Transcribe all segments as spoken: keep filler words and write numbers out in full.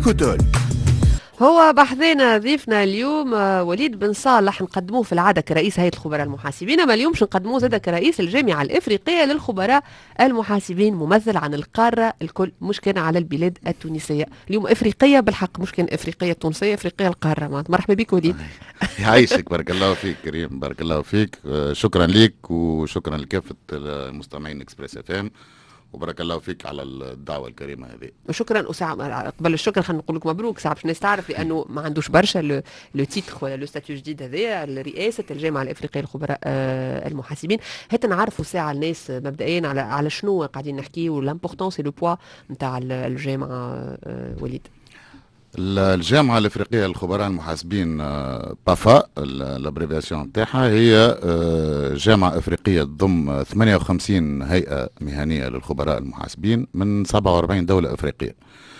إيكوتول. هو بحثنا ضيفنا اليوم وليد بن صالح، نقدموه في العاده كرئيس هيئه الخبراء المحاسبين، اما اليوم باش نقدموه زاده كرئيس الجامعه الافريقيه للخبراء المحاسبين، ممثل عن القاره الكل، مش كان على البلاد التونسيه. اليوم افريقيه بالحق، مش كان افريقيه تونسيه، افريقيه القاره. مرحبا بك وليد. يعيشك، بارك الله فيك كريم، بارك الله فيك. شكرا لك وشكرا لكافه المستمعين اكسبريس اف ام، وبارك الله فيك على الدعوه الكريمه هذه. وشكرا وساعة قبل الشكر خلينا نقول لك مبروك، ساعة باش الناس تعرف لانه ما عندوش برشا لو تيتر ولا لو ستاتيو جديد هذايا، رئاسه الجامعه الافريقيه للخبراء آه المحاسبين. حتى نعرفوا ساعه الناس مبدئيا على على شنو قاعدين نحكيو، لامبورطونس اي لو بوا نتاع الجامعه. آه وليد، الجامعة الإفريقية للخبراء المحاسبين بافا الابريفياسيون نتاعها، هي جامعة إفريقية تضم ثمانية وخمسين هيئة مهنية للخبراء المحاسبين من سبعة وأربعين دولة إفريقية.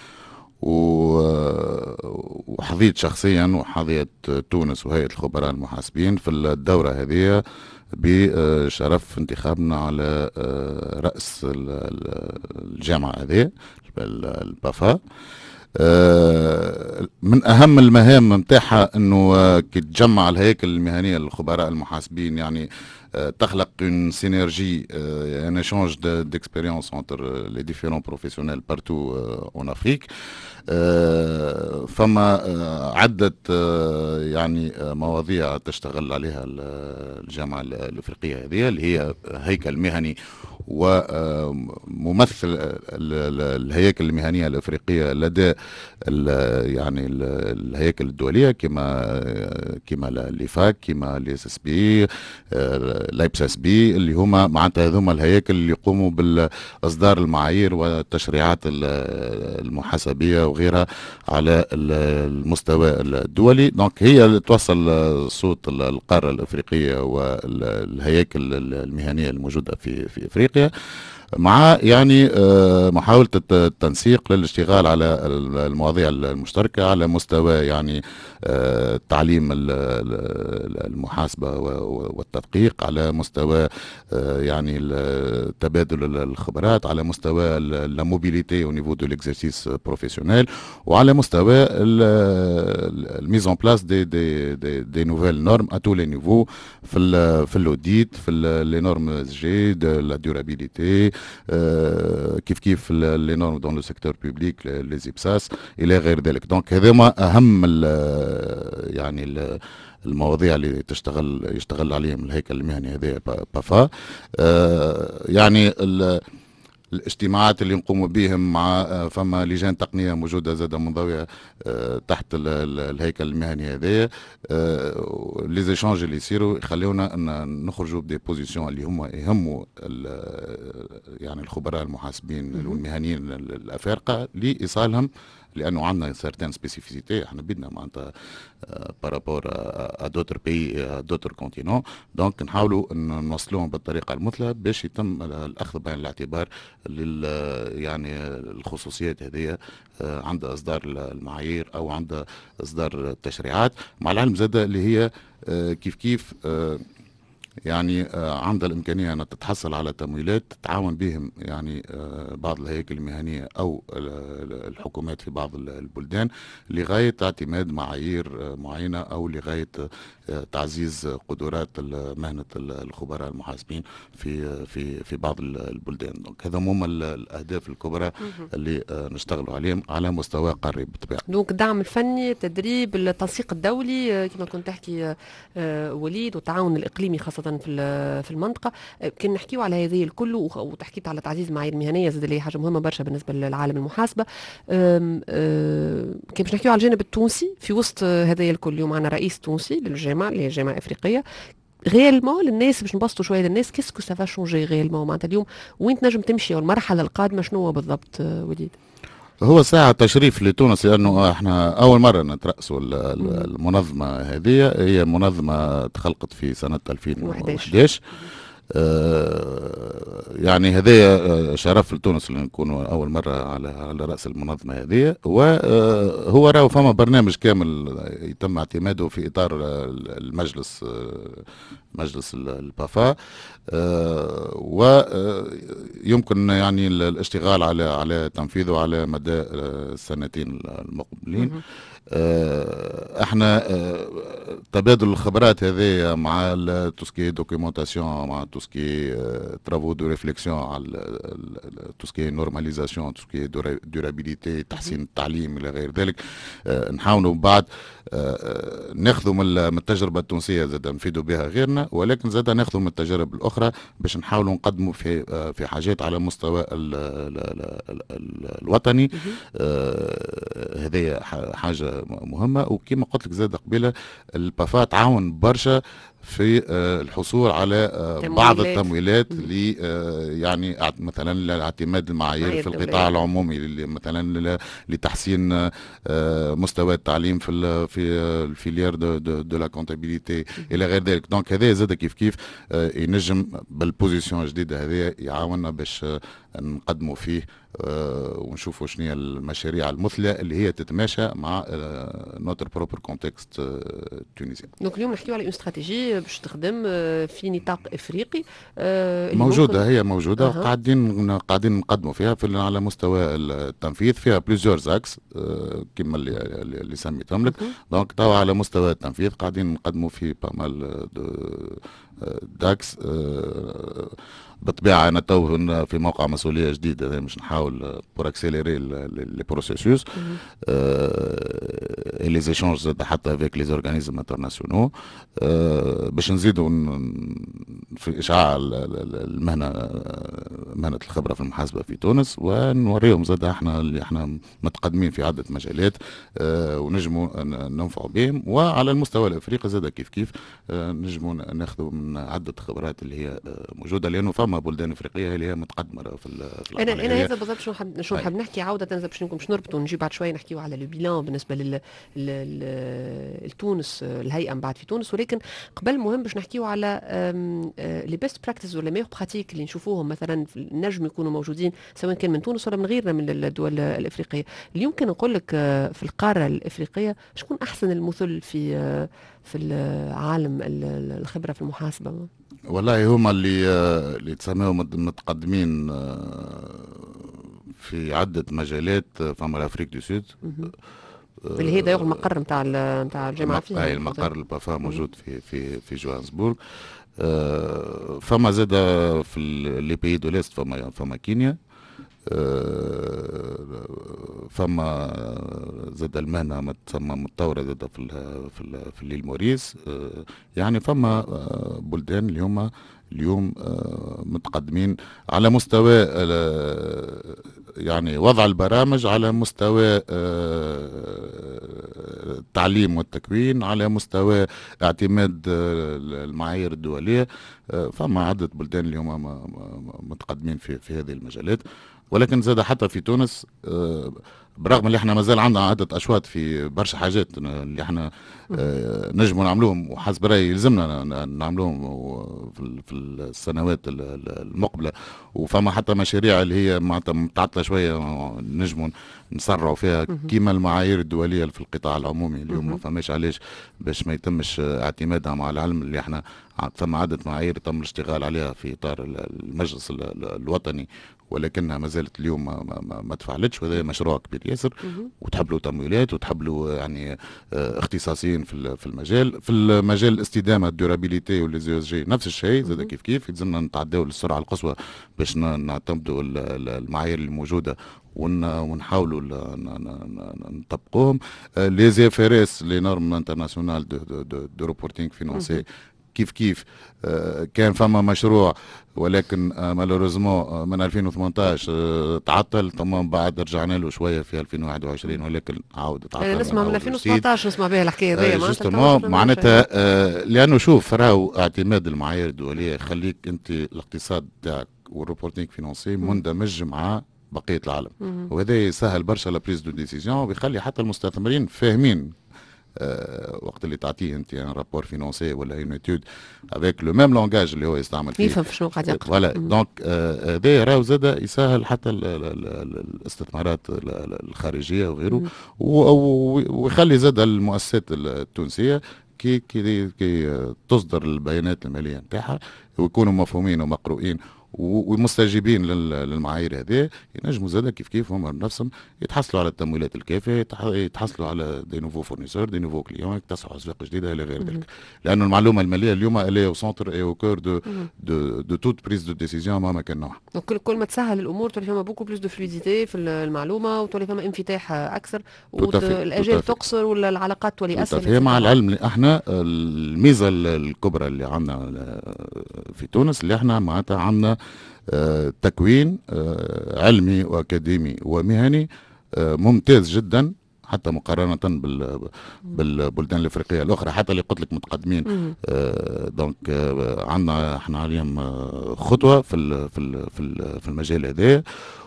وحظيت شخصيا وحظيت تونس وهيئة الخبراء المحاسبين في الدورة هذه بشرف انتخابنا على رأس الجامعة هذه البافا. من اهم المهام نتاعها انه كي تجمع الهياكل المهنيه للخبراء المحاسبين، يعني تخلق une synergie, un échange d'expérience entre les différents professionnels partout en Afrique. فما عدة يعني مواضيع تشتغل عليها الجامعة الإفريقية هذه، اللي هي هيكل مهني وممثل الهياكل المهنية الإفريقية لدى يعني الهياكل الدولية كما كما ليفاك، كما ليس اس بي، لايبس اس بي، اللي هما معناتها هذوما الهياكل اللي يقوموا بالاصدار المعايير والتشريعات المحاسبيه وغيرها على المستوى الدولي. دونك هي اللي توصل صوت القاره الافريقيه والهياكل المهنيه الموجوده في في افريقيا، مع يعني محاولة التنسيق للاشتغال على المواضيع المشتركة على مستوى يعني تعليم المحاسبة والتدقيق، على مستوى يعني تبادل الخبرات، على مستوى لا موبيليتي او نيفو دو ليكزرسيس بروفيسيونيل، وعلى مستوى الميز اون بلاس دي دي دي, دي نوفيل نورم ا تو لي نيفو في ال في الاوديت، في لي نورم اس جي دو لا دورابيليتي، كيف كيف لي نورم دون لو سيكتور بوبليك، لي زيبساس الى غير ذلك. دونك هذوما اهم ال يعني ال المواضيع اللي تشتغل يشتغل عليهم الهيكل المهني هذا بافا. يعني الاجتماعات اللي نقوم بهم مع فما لجان تقنيه موجوده زاده منضويه تحت الهيكل المهني هذايا، لي زيشانج اللي يصيروا يخليونا ان نخرجوا بدي بوزيسيون اللي هما يهموا يعني الخبراء المحاسبين والمهنيين الافارقه لايصالهم، لانه عندنا سيرتان سبيسيفيسيتي احنا بدنا معناتها بارابور ا دوتر بي دوتر كونتينون. دونك نحاولوا ان نوصلوهم بالطريقه المثلى باش يتم الاخذ بعين الاعتبار لل يعني الخصوصيات هذه عند اصدار المعايير او عند اصدار التشريعات، مع العلم زاده اللي هي كيف كيف يعني عندها الإمكانية أن تتحصل على تمويلات تتعاون بهم يعني بعض الهياكل المهنية أو الحكومات في بعض البلدان لغاية اعتماد معايير معينة أو لغاية تعزيز قدرات مهنة الخبراء المحاسبين في في في بعض البلدان. دونك هذا هم الأهداف الكبرى اللي نشتغلوا عليهم على مستوى قاري بالطبيعة. دونك الدعم الفني، التدريب، التنسيق الدولي كما كنت تحكي وليد، والتعاون الإقليمي خاصة في في المنطقه. كنا نحكيو على هذه الكل، وتحكيت على تعزيز معايير مهنيه زاد اللي هي حاجه مهمه برشا بالنسبه للعالم المحاسبه. كان باش نحكيو على الجانب التونسي في وسط هذا الكل. اليوم معنا رئيس تونسي للجامعه اللي هي الجامعه الافريقيه. غيالمون للناس باش نبسطوا شويه للناس، كيسكو سافا شونجي غيالمون معناتها اليوم وين تنجم تمشي، والمرحله القادمه شنو هو بالضبط وليد؟ هو ساعة تشريف لتونس، لأنه احنا أول مرة نترأسوا المنظمة هذه. هي منظمة تخلقت في سنة ألفين وإحدى عشر، يعني هذا شرف لتونس اللي نكون اول مره على على راس المنظمه هذه. وهو راهو فما برنامج كامل يتم اعتماده في اطار المجلس، مجلس البافا، ويمكن يعني الاشتغال على على تنفيذه على مدى السنتين المقبلين. احنا تبادل الخبرات هذه مع توسكي دوكيومونتاسيون، مع توسكي ترافو دو ريفليكسيون على توسكي نورماليزاسيون، توسكي دورابيليتي، تحسين التعليم الى غير ذلك. نحاولوا بعد ناخذوا من التجربه التونسيه زاد نفيدوا بها غيرنا، ولكن زاد ناخذوا من التجارب الاخرى باش نحاولوا نقدموا في في حاجات على مستوى الوطني. هذه حاجه مهمه. وكما قلت لك زاد قبيله، البافا تعاون برشا في الحصول على بعض التمويلات ل يعني مثلا اعتماد المعايير في القطاع العمومي، مثلا لتحسين مستوى التعليم في في الفيليير دو دو لا كونتابيليتي الى غير ذلك. دونك هذا زاد كيف كيف ينجم بالبوزيسيون الجديده هذه يعاوننا باش نقدموا فيه ونشوفوا شنو هي المشاريع المثلى اللي هي تتماشى مع نوتر بروبر كونتكست تونسي. دونك اليوم نحكيو على اون استراتيجي باش تخدم في نطاق افريقي موجوده، هي موجوده. أه. قاعدين قاعدين نقدموا فيها في على مستوى التنفيذ، فيها بليزيور زاكس كما اللي اللي سميتهم لك. دونك توا على مستوى التنفيذ قاعدين نقدموا في بامال داكس. بالطبيعه انا تو في موقع مسؤوليه جديد، هذا مش نحاول بور اكسيليري لي بروسيسوس اي لي زيشونج زاد حتى افيك لي زورغانيزم انترناسيونال باش نزيدوا في اشعاع المهنه، مهنه الخبره في المحاسبه في تونس، ونوريهم زاد احنا اللي احنا متقدمين في عده مجالات ونجموا ننفعوا بهم. وعلى المستوى الافريقي زاد كيف كيف نجموا ناخذوا من عده خبرات اللي هي موجوده، لانه فما بلدان افريقيه اللي هي متقدمه في, في انا انا هذا بالضبط شنو حاب شنو حاب نحكي عوده باش باش نربطوا نجي بعد شويه نحكيو على لو بيلان بالنسبه لل لتونس، الهيئه من بعد في تونس. ولكن قبل مهم باش نحكيو على لي بيست براكتيس ولا ميور براتيك اللي نشوفوهم مثلا نجم يكونوا موجودين سواء كان من تونس ولا من غيرنا من الدول الافريقيه. اللي يمكن نقول لك في القاره الافريقيه شكون احسن المثل في في العالم الخبره في المحاسبه؟ والله هما اللي اللي تسميهم متقدمين في عده مجالات. فما الافريق دو سود اللي هي دايوغ المقر نتاع نتاع الجامعه فيها. اي المقر البافا موجود في في في جوهانسبورغ. فما زاد في لي بيي دو ليست، فما فما كينيا. فما زاد المهنه متسمى متطوره زاد في في في الليل موريس. يعني فما بلدان اللي هما اليوم متقدمين على مستوى يعني وضع البرامج، على مستوى التعليم والتكوين، على مستوى اعتماد المعايير الدوليه. فما عدة بلدان اللي هم متقدمين في في هذه المجالات. ولكن زاد حتى في تونس برغم اللي احنا مازال عندنا عدة اشواط في برشا حاجات اللي احنا نجموا نعملوهم، وحسب رايي يلزمنا نعملوهم في السنوات المقبله. وفما حتى مشاريع اللي هي معناتها متعطله شويه نجموا نسرعوا فيها، كيما المعايير الدوليه في القطاع العمومي اليوم ما فماش علاش باش ما يتمش اعتمادها مع العلم اللي احنا ثم عدة معايير تم الاشتغال عليها في اطار المجلس الوطني، ولكنها ما زالت اليوم ما, ما, ما تفعلتش. وهذا مشروع كبير ياسر، وتحب له تمويلات وتحب له يعني اختصاصيين في في المجال. في المجال الاستدامه الدورابيليتي واللي جي نفس الشيء زاد كيف كيف يلزمنا نتعداو للسرعه القصوى باش نعتمدوا المعايير الموجوده ونحاولوا نطبقوهم. لي زي اف ار اس لي نورم انترناسيونال دو دو ريبورتينغ فينانسي كيف كيف كان فما مشروع، ولكن مالوريزمون من ألفين وثمانطاش تعطل. ثم بعد رجعنا له شويه في ألفين وواحد وعشرين، ولكن عاود تعطل. يعني نسمع من ألفين وسبعطاش نسمع بها الحكايه هذه معناتها معناتها لانه شوف راهو اعتماد المعايير الدوليه يخليك انت الاقتصاد تاعك والريبورتينغ فينانسي مندمج مع بقيه العالم، وهذا يسهل برشا لا بريز دو ديسيزيون، وبيخلي حتى المستثمرين فاهمين آه وقت اللي تعطيه انت ان رابور فينانسي ولا اون ايتود افيك لو ميم لونجاج اللي هو يستعمل فيه يفهم شنو قاعد يقرا. فوالا دونك هذا راهو زاد يسهل حتى ال ال ال الاستثمارات الخارجيه وغيره، ويخلي زاد المؤسسات التونسيه كي كي كي تصدر البيانات الماليه نتاعها ويكونوا مفهومين ومقروئين ومستجيبين للمعايير هذه، ينجموا زاد كيف كيف هم بنفسهم يتحصلوا على التمويلات الكافيه، يتحصلوا على دي نوفو فورنيسور، دي نوفو كليون، يكتسحوا اسواق جديده الى غير ذلك. لانه المعلومه الماليه اليوم الي او سونتر اي او كور دو دو دو توت بريز دو ديسيزيون مهما كان نوعها. كل كل ما تسهل الامور تولي فما بوكو بلوس دو فلويديتي في المعلومه، وتولي فما انفتاح اكثر، والاجال تقصر ولا العلاقات تولي اسهل. هي مع العلم اللي احنا الميزه الكبرى اللي عندنا في تونس اللي احنا معناتها عندنا آه تكوين آه علمي واكاديمي ومهني آه ممتاز جدا، حتى مقارنه بال بالبلدان الافريقيه الاخرى، حتى اللي قلت لك متقدمين. آه دونك آه عندنا احنا عليهم آه خطوه في ال في ال في, ال في المجال هذا،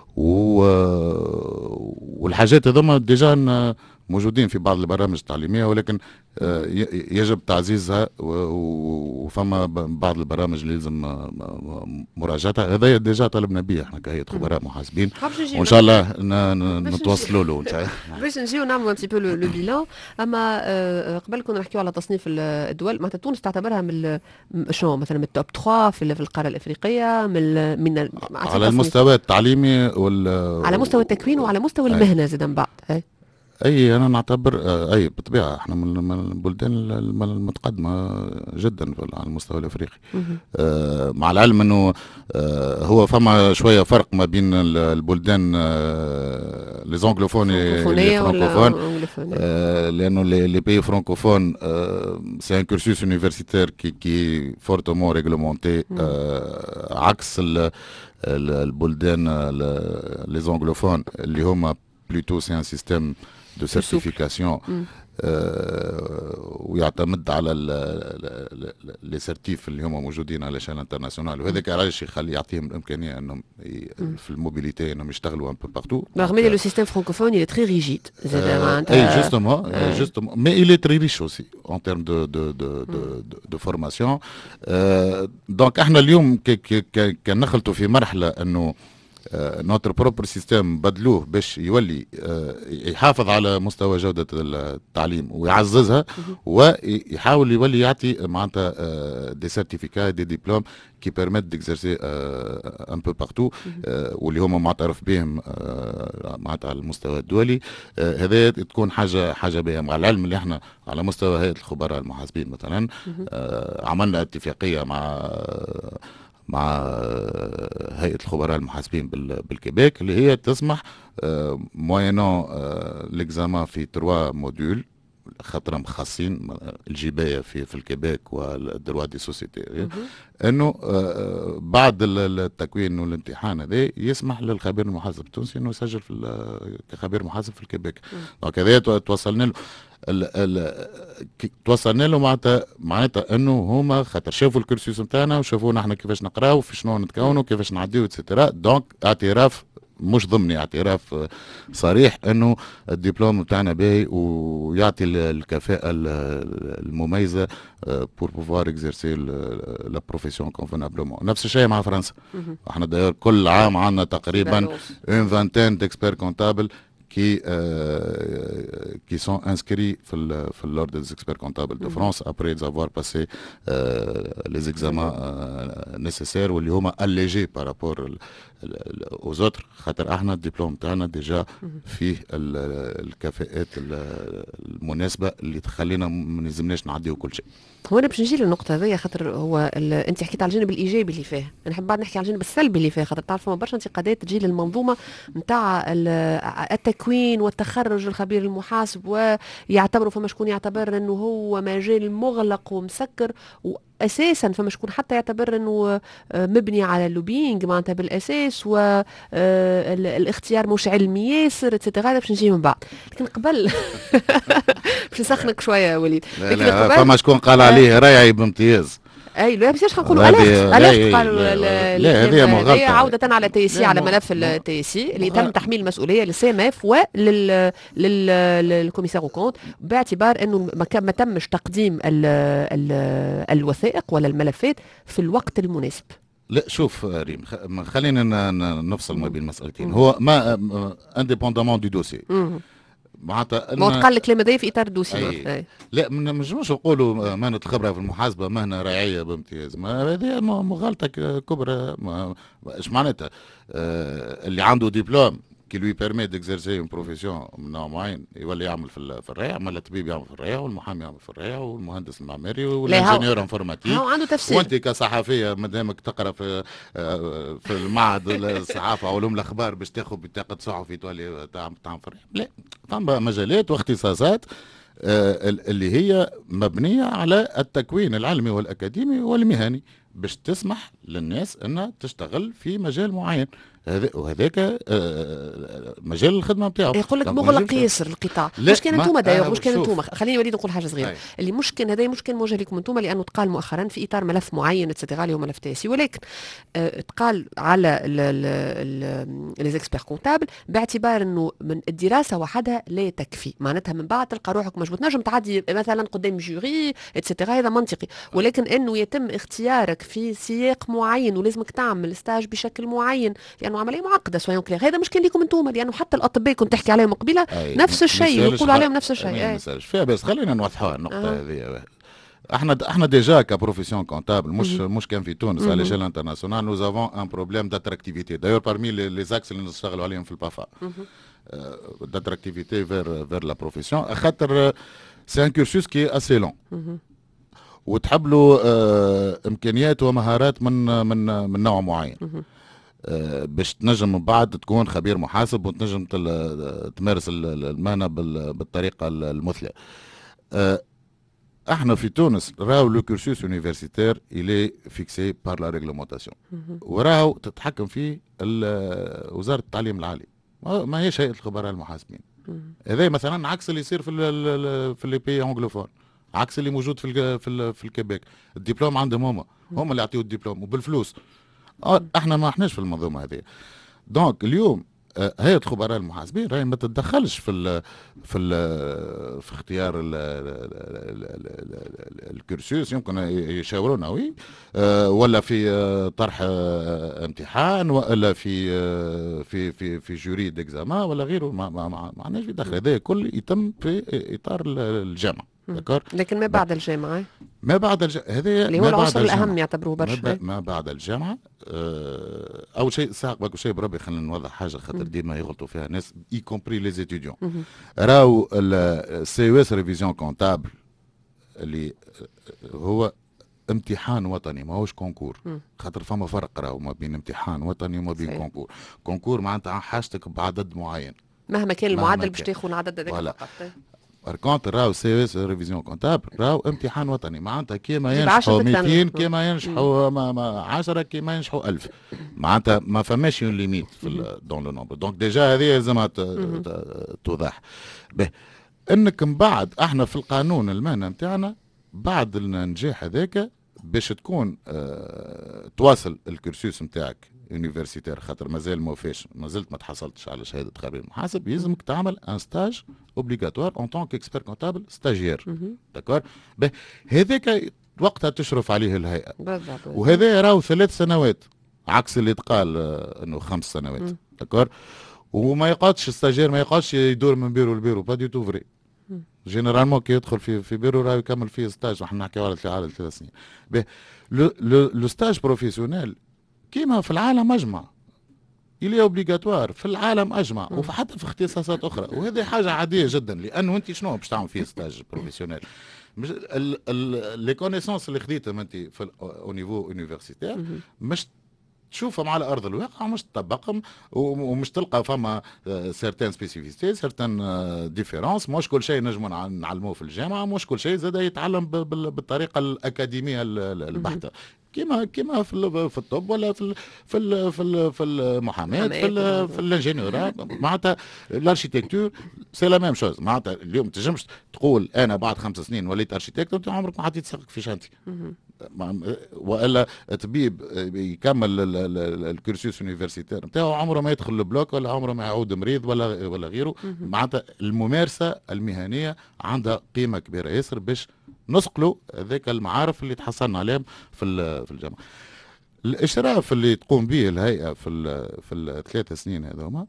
والحاجات هذوما ديجا موجودين في بعض البرامج التعليميه، ولكن يجب تعزيزها، وفما بعض البرامج اللي لازم مراجعتها. هذا ديجا طلبنا به احنا كهيئه خبراء محاسبين، وان شاء الله نتوصلوا له ان شاء الله باش نجيو نعملوا ان بتي بو لو بيلان. اما قبل كنا نحكيو على تصنيف الدول، معناتها تونس تعتبرها من شنو مثلا من التوب ثلاثة في في القاره الافريقيه، من من على المستوى التعليمي وال على مستوى التكوين وعلى مستوى المهنه زاد من بعد. اي انا نعتبر اي بالطبيعه احنا من البلدان المتقدمه جدا على المستوى الافريقي. آه مع العلم انه آه هو فما شويه فرق ما بين البلدان آه لي زونغلوفون لي فرانكوفون، آه لانه لي بي فرانكوفون آه سي ان كورسوس يونيفرسيتير كي كي فورتومون ريغلومونتي، آه عكس البلدان لي زونغلوفون اللي هما بلوتو سي ان سيستيم دو سيرتيفيكاسيون ويعتمد على لي سيرتيف اللي هما موجودين على شان انترناسيونال، وهذاك علاش يخلي يعطيهم الامكانيه انهم في الموبيليتي انهم يشتغلوا ان بو بارتو. رغم لو سيستيم فرانكوفون il est très rigide. اي جوستومون جوستومون مي il est très riche aussi en termes de de de de de formation. دونك احنا اليوم كان نخلطوا في مرحله انه نوتر بروبر سيستم بدلوه باش يولي يحافظ على مستوى جودة التعليم ويعززها، ويحاول يولي يعطي معناتها دي سيرتيفيكات دي ديبلوم كي بيرميت ديكزيرسي ان بو بارتو، واللي هما معترف بهم معناتها على المستوى الدولي. هذا تكون حاجة حاجة باهية. مع العلم اللي احنا على مستوى هيئة الخبراء المحاسبين مثلا عملنا اتفاقية مع مع هيئة الخبراء المحاسبين بالكيبيك اللي هي تسمح موينون ليكزامان في تروا موديول خاطرهم خاصين الجبايه في في الكيبيك والدروا دي سوسيتي، انه بعد التكوين والامتحان هذا يسمح للخبير المحاسب التونسي انه يسجل في كخبير محاسب في الكيبيك. دونك هذا توصلنا له توصلنا له معناتها معناتها انه هما خاطر شافوا الكورسوس نتاعنا وشافونا احنا كيفاش نقراو في شنو نتكونوا كيفاش نعديو اتسيتيرا. دونك اعتراف مش ضمني، اعتراف صريح انه الدبلوم بتاعنا باهي ويعطي الكفاءة المميزة pour pouvoir exercer la profession convenablement. نفس الشيء مع فرنسا. احنا داير كل عام عندنا تقريبا une vingtaine d'experts comptables qui euh, qui sont inscrits في في l'ordre des experts comptables de France après avoir passé euh, les examens euh, nécessaires واللي هما allégés par rapport aux autres. خاطر احنا الدبلوم تاعنا ديجا فيه الكفاءات المناسبه اللي تخلينا ما نلزمناش نعديو كل شيء. هو انا باش نجي للنقطه هذيا خاطر هو انت حكيت على الجانب الايجابي اللي فيه، انا نحب بعد نحكي على الجانب السلبي اللي فيه، خاطر تعرف فما برشا انتقادات تجي للمنظومه نتاع التكوين والتخرج الخبير المحاسب، ويعتبروا فما شكون يعتبر انه هو مجال مغلق ومسكر، اساسا فما شكون حتى يعتبر انه مبني على اللوبينج معناتها بالاساس، والاختيار مش علمي ياسر اتسيتيرا. باش نجي من بعد، لكن قبل باش نسخنك شويه وليد. لا لا فما شكون قال عليه رايعي بامتياز. اي لا باش نقولوا اليرت اليرت قالوا لا هذه مغالطه عوده على تي سي على ملف التي سي اللي تم تحميل المسؤوليه للسي ام اف ولل للكوميسار او كونت باعتبار انه ما تمش تقديم ال ال الوثائق ولا الملفات في الوقت المناسب. لا شوف ريم خلينا نفصل ما بين مسألتين. هو ما انديبوندامون دو دوسي معناتها ما تقال الكلام هذا في اطار الدوسي. لا ما نجموش نقولوا مهنه الخبره في المحاسبه مهنه رعايه بامتياز، ما هذه مغالطه كبرى. ايش معناتها؟ آه اللي عنده دبلوم كي لوي بيرمي ديكزيرسي اون بروفيسيون من نوع معين يولي يعمل في في الريع، اما الطبيب يعمل في الريع والمحامي يعمل في الريع والمهندس المعماري والانجينيور انفورماتيك. هو عنده تفسير. وانت كصحفيه مادامك تقرا في في المعهد الصحافه وعلوم الاخبار باش تاخذ بطاقه صحفي تولي تعمل في الريع. لا فما مجالات واختصاصات اللي هي مبنيه على التكوين العلمي والاكاديمي والمهني باش تسمح للناس انها تشتغل في مجال معين. هذا وهذاك مجال الخدمه نتاعو. يقول لك مغلق ياسر القطاع. مش كان انتم داير مش كان انتم خليني وليد نقول حاجه صغيره. اللي مشكل هذا مشكل موجه لكم انتم لانه تقال مؤخرا في اطار ملف معين اتسيتيرا اللي هو ملف تاسي، ولكن اه تقال على لي زيكسبير كونتابل باعتبار انه من الدراسه وحدها لا تكفي، معناتها من بعد تلقى روحك مجبوط نجم تعدي مثلا قدام جوري اتسيتيرا هذا منطقي، ولكن انه يتم اختيارك في سياق معين ولازمك تعمل ستاج بشكل معين لانه عمليه معقده سواء كلير. هذا مشكل لكم انتم لانه حتى الاطباء كنت تحكي عليهم قبيله نفس الشيء يقولوا عليهم نفس الشيء. فيها بس خلينا نوضحوها النقطه هذه. احنا احنا ديجا كبروفيسيون كونتابل مش مش كان في تونس على ليشيل انترناسيونال نو افون ان بروبليم داتراكتيفيتي دايور بارمي لي زاكس اللي نشتغلوا عليهم في البافا داتراكتيفيتي فير فير لا بروفيسيون خاطر سي ان كورسوس كي اسي لون وتحب له اه امكانيات ومهارات من من من نوع معين باش تنجم من بعد تكون خبير محاسب وتنجم تمارس المهنه بالطريقه المثلى. احنا في تونس راهو لو كورسوس يونيفرسيتير الي فيكسي بار لا ريغلومونتاسيون وراهو تتحكم فيه وزاره التعليم العالي، ما هيش هيئه الخبراء المحاسبين. هذا مثلا عكس اللي يصير في ال في لي بي انجلوفون، عكس اللي موجود في ال في, ال في الكيبيك. الدبلوم عندهم هما هما اللي يعطيو الدبلوم وبالفلوس. اه احنا ما احناش في المنظومه هذه. دونك اليوم هيئه خبراء المحاسبين راهي ما تتدخلش في ال في ال في اختيار الكورسوس. يمكن يشاورونا وي ولا في طرح امتحان ولا في في في في جوري ديكزامان ولا غيره. ما ما عندناش في دخل. هذا كل يتم في اطار الجامعه. دكار. لكن ما بعد الجامعه ما بعد الجامعه هذا اللي هو العنصر الاهم يعتبروه برشا. ما بعد الجامعه أه اول شيء ساق باكو شيء بربي خلينا نوضح حاجه خاطر ديما يغلطوا فيها الناس اي كومبري لي ستوديون. راهو السي او اس ريفيزيون كونتابل اللي هو امتحان وطني ماهوش كونكور. خاطر فما فرق راهو ما بين امتحان وطني وما بين كونكور. كونكور معناتها حاجتك بعدد معين مهما كان المعدل باش تاخذ العدد هذاك فقط. بار كونتر راهو سي اس ريفيزيون كونتابل راهو امتحان وطني معناتها كيما ينجحوا مئتين كيما ينجحوا عشرة كيما ينجحوا ألف. معناتها ما فماش اون ليميت في دون لو نومبر. دونك ديجا هذه لازمها توضح. به انك من بعد احنا في القانون المهنه نتاعنا بعد النجاح هذاك باش تكون اه تواصل الكورسوس نتاعك يونيفرسيتير خاطر مازال ما وفاش مازلت ما تحصلتش على شهاده خبير محاسب يلزمك تعمل ان ستاج اوبليغاتوار اون طونك اكسبير كونتابل ستاجير. داكور. هذاك وقتها تشرف عليه الهيئه. وهذا راهو ثلاث سنوات عكس اللي تقال انه خمس سنوات. داكور. وما يقعدش الستاجير ما يقعدش يدور من بيرو لبيرو با دي تو فري. جينيرالمون كي يدخل في في بيرو راهو يكمل فيه ستاج. احنا نحكيو على على ثلاث سنين. لو لو ستاج بروفيسيونيل كيما في العالم اجمع إلي اوبليغاتوار في العالم اجمع وحتى في اختصاصات اخرى. وهذه حاجه عاديه جدا لانه انت شنو باش تعمل فيه ستاج بروفيسيونيل. مش لي كونيسونس اللي خديتهم انت في او نيفو يونيفرسيتير مش تشوفهم على ارض الواقع مش تطبقهم ومش تلقى فما سيرتان سبيسيفيتي سيرتان ديفيرونس. مش كل شيء نجموا نعلموه في الجامعه مش كل شيء زاد يتعلم بالطريقه الاكاديميه البحته كيما كيما في في الطب ولا في في في في المحاماه في في الانجينيورات. معناتها الاركيتكتور سي لا ميم شوز. معناتها اليوم تنجمش تقول انا بعد خمس سنين وليت اركيتكت وانت عمرك ما حطيت ساقك في شانتي. والا طبيب يكمل الكورسوس يونيفرسيتير نتاعو عمره ما يدخل البلوك ولا عمره ما يعود مريض ولا ولا غيره. معناتها الممارسه المهنيه عندها قيمه كبيره ياسر باش نسقلوا ذاك المعارف اللي تحصلنا عليهم في في الجامعه. الاشراف اللي تقوم به الهيئه في ال في الثلاث سنين هذوما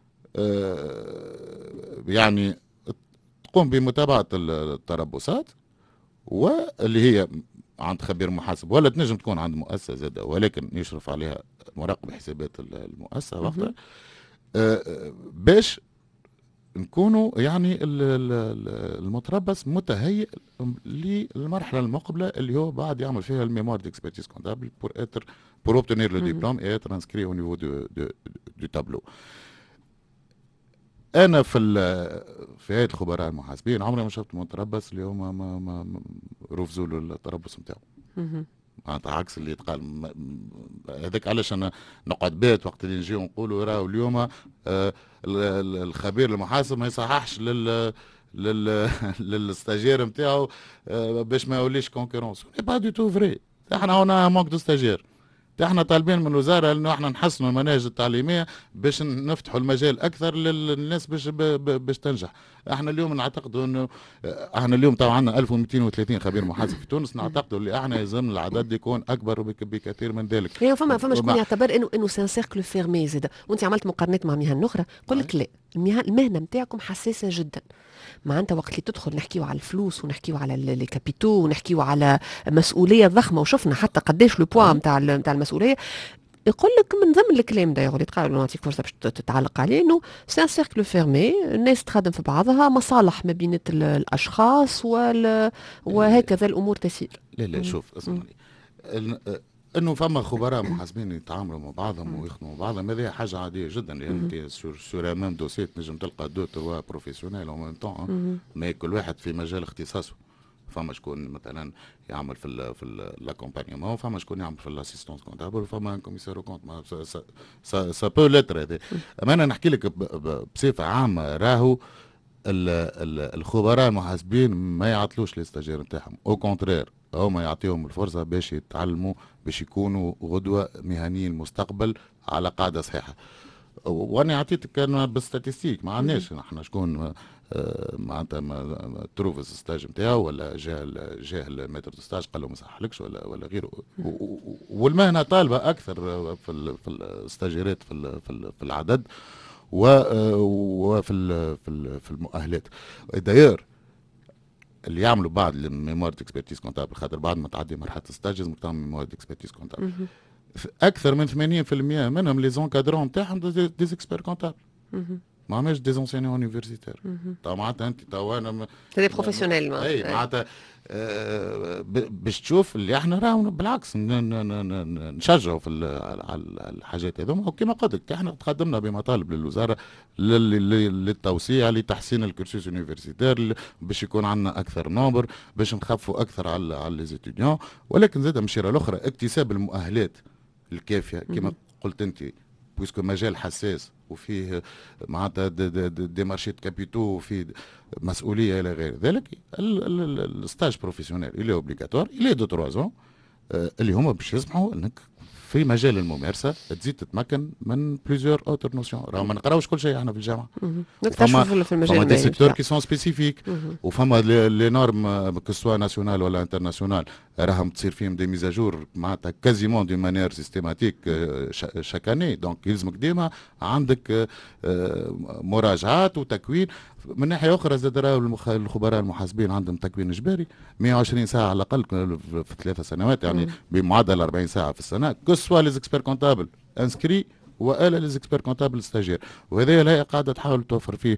آه يعني تقوم بمتابعه التربصات، واللي هي عند خبير محاسب ولا تنجم تكون عند مؤسسه زاده ولكن يشرف عليها مراقب حسابات المؤسسه وقتها آه باش نكونوا يعني المتربص متهيئ للمرحله المقبله اللي هو بعد يعمل فيها الميموار ديكسبرتيز كونتابل بور اتر بور اوبتينير لو ديبلوم اي اتر انسكري او نيفو دو دو دو تابلو. انا في في هيئه الخبراء المحاسبين عمري ما شفت متربص اللي هما ما ما, ما رفضوا له التربص نتاعو. معناتها عكس اللي يتقال هذاك. علاش انا نقعد بيت وقت اللي نجيو نقولوا راهو اليوم آه الخبير المحاسب ما يصححش لل لل للستاجير نتاعو آه باش ما يوليش كونكورونس. با دو تو فري. احنا هنا مونك دو ستاجير. احنا طالبين من الوزاره انه احنا نحسنوا المناهج التعليميه باش نفتحوا المجال اكثر للناس باش باش تنجح. احنا اليوم نعتقد انه احنا اليوم طبعا عندنا ألف ومئتين وثلاثين خبير محاسب في تونس، نعتقد اللي احنا يلزم العدد يكون اكبر بكثير من ذلك. هي فما فما شكون يعتبر انه انه سان سيركل فيرمي زاد، وانت عملت مقارنات مع مهن اخرى، يقول لك لا المهنه نتاعكم حساسه جدا. معناتها وقت اللي تدخل نحكيو على الفلوس ونحكيو على لي كابيتو ونحكيو على مسؤوليه ضخمه، وشفنا حتى قداش لو بوا نتاع نتاع المسؤوليه. يقول لك من ضمن الكلام ده يقول يتقال نعطيك فرصه باش تتعلق عليه انه سان سيركل فيرمي، الناس تخدم في بعضها، مصالح ما بين الاشخاص وال... وهكذا الامور تسير. لا لا شوف اسمعني، انه فما خبراء محاسبين يتعاملوا مع بعضهم ويخدموا مع بعضهم، هذه حاجه عاديه جدا. يعني سور سور ميم دوسي تنجم تلقى دو تروا بروفيسيونيل او ميم طون، ما كل واحد في مجال اختصاصه. فما شكون مثلا يعمل في ال في الاكومبانيمون، فما شكون يعمل في الاسيستونس كونتابل، فما كوميسار كونت. سا بو لتر هذا. اما انا نحكي لك بصفه عامه، راهو الخبراء المحاسبين ما يعطلوش لي ستاجير نتاعهم، او كونترير هما يعطيهم الفرصه باش يتعلموا باش يكونوا غدوه مهنيين المستقبل على قاعده صحيحه. وانا عطيتك انا بالستاتستيك، ما عندناش احنا شكون معناتها تروف الستاج نتاعو ولا جا جا المتر دو ستاج قال له ما صحلكش ولا ولا غيره. والمهنه طالبه اكثر في في الستاجيرات في في العدد وفي في في المؤهلات. داير اللي يعملوا بعد الميموار ديكسبرتيز كونتابل، خاطر بعد ما تعدي مرحله الستاج لازم تعمل ميموار ديكسبرتيز كونتابل. اكثر من ثمانين بالمئة منهم لي زونكادرون نتاعهم دي زيكسبير كونتابل، ما عملش دي زونسينيون يونيفرسيتير. معناتها انت تو انا سي بروفيسيونيل. اي معناتها آه باش تشوف اللي احنا راهو بالعكس نشجعوا في على الحاجات هذوما. وكما قلت لك احنا تقدمنا بمطالب للوزاره للتوسيع لتحسين الكورسوس يونيفرسيتير باش يكون عندنا اكثر نومبر، باش نخفوا اكثر على على لي ستوديون. ولكن زاد مشيره الاخرى اكتساب المؤهلات الكافيه كما قلت انت، بويسكو مجال حساس وفيه معناتها دي مارشي كابيتو وفيه مسؤوليه الى غير ذلك. الستاج بروفيسيونيل اللي اوبليغاتوار اللي دو تروازون اللي هما باش يسمحوا انك في مجال الممارسه تزيد تتمكن من بليزيور اوتر نوسيون. راه ما نقراوش كل شيء احنا في الجامعه، نكتشفوا في المجال. فما دي سيكتور كي سون سبيسيفيك، وفما لي نورم كسوا ناسيونال ولا انترناسيونال راهم تصير فيهم دي ميزاجور معناتها كازيمون دي مانيير سيستيماتيك شاك اني. دونك يلزمك ديما عندك مراجعات وتكوين. من ناحيه اخرى زاد راهو الخبراء المحاسبين عندهم تكوين اجباري مئة وعشرين ساعه على الاقل في ثلاث سنوات، يعني بمعدل أربعين ساعه في السنه، كسوا لي زيكسبير كونتابل انسكري والا لي زيكسبير كونتابل ستاجير. وهذا الهيئه قاعده تحاول توفر فيه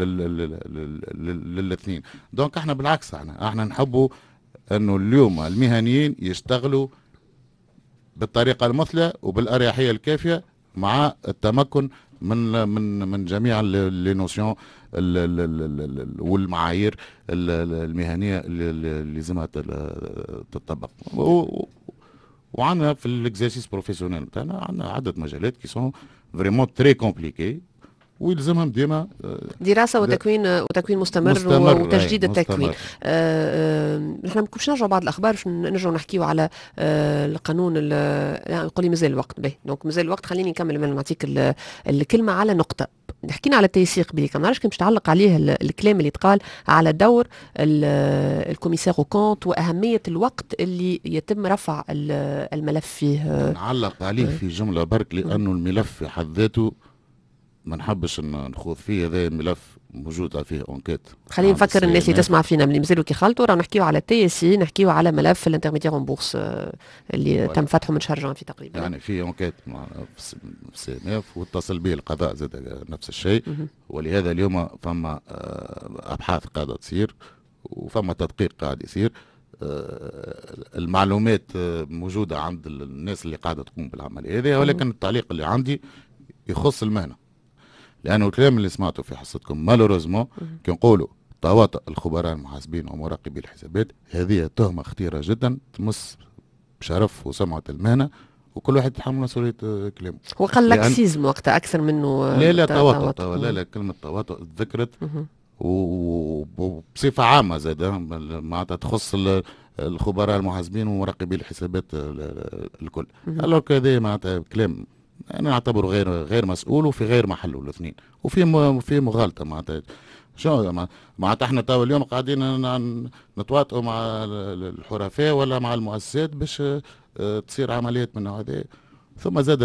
للاثنين. دونك احنا بالعكس احنا احنا نحبوا انه اليوم المهنيين يشتغلوا بالطريقه المثلى وبالاريحيه الكافيه مع التمكن من من من جميع لي نوسيون والمعايير المهنيه اللي لازمها تطبق. وعندنا في الاكزرسيس بروفيسيونيل نتاعنا عندنا عدد مجالات كي سون فريمون تري كومبليكي ويلزمهم ديما دراسه وتكوين وتكوين مستمر, مستمر وتجديد مستمر. التكوين. نحن ما كناش نرجعوا بعض الاخبار باش نرجعوا نحكيوا على آه القانون. يقول لي مازال الوقت باهي، دونك مازال الوقت، خليني نكمل من نعطيك الكلمه على نقطه. حكينا على التيسير قبل، ما نعرفش كان باش تعلق عليه الكلام اللي تقال على دور الكوميسار او كونت واهميه الوقت اللي يتم رفع الملف فيه. نعلق عليه في جمله برك، لانه الملف في حد ذاته ما نحبش نخوض فيه. هذا الملف موجود فيه انكيت. خلينا نفكر الناس اللي تسمع فينا اللي مازالوا كي خلطوا، راه نحكيو على التي اس سي، نحكيو على ملف الانترميديير اون بورس اللي تم فتحه من شهر جانفي تقريبا. يعني في انكيت مع في سي ام اف، واتصل به القضاء زاد نفس الشيء. ولهذا اليوم فما ابحاث قاعده تصير وفما تدقيق قاعد يصير. المعلومات موجوده عند الناس اللي قاعده تقوم بالعمليه هذه، ولكن التعليق اللي عندي يخص المهنه. لانه الكلام اللي سمعته في حصتكم مالوروزمون كي نقولوا تواطؤ الخبراء المحاسبين ومراقبي الحسابات، هذه تهمه خطيره جدا تمس بشرف وسمعه المهنه، وكل واحد يتحمل مسؤوليه كلامه. هو قال لك سيزم وقتها اكثر منه. لا لا تواطؤ، لا لا كلمه تواطؤ ذكرت، وبصفه عامه زاد معناتها تخص الخبراء المحاسبين ومراقبي الحسابات الكل. الو كذا معناتها كلام انا نعتبره غير غير مسؤول وفي غير محله الاثنين، وفي في مغالطه معناتها. شو معناتها احنا تو اليوم قاعدين نتواطئوا مع الحرفاء ولا مع المؤسسات باش تصير عمليات من النوع هذا. ثم زاد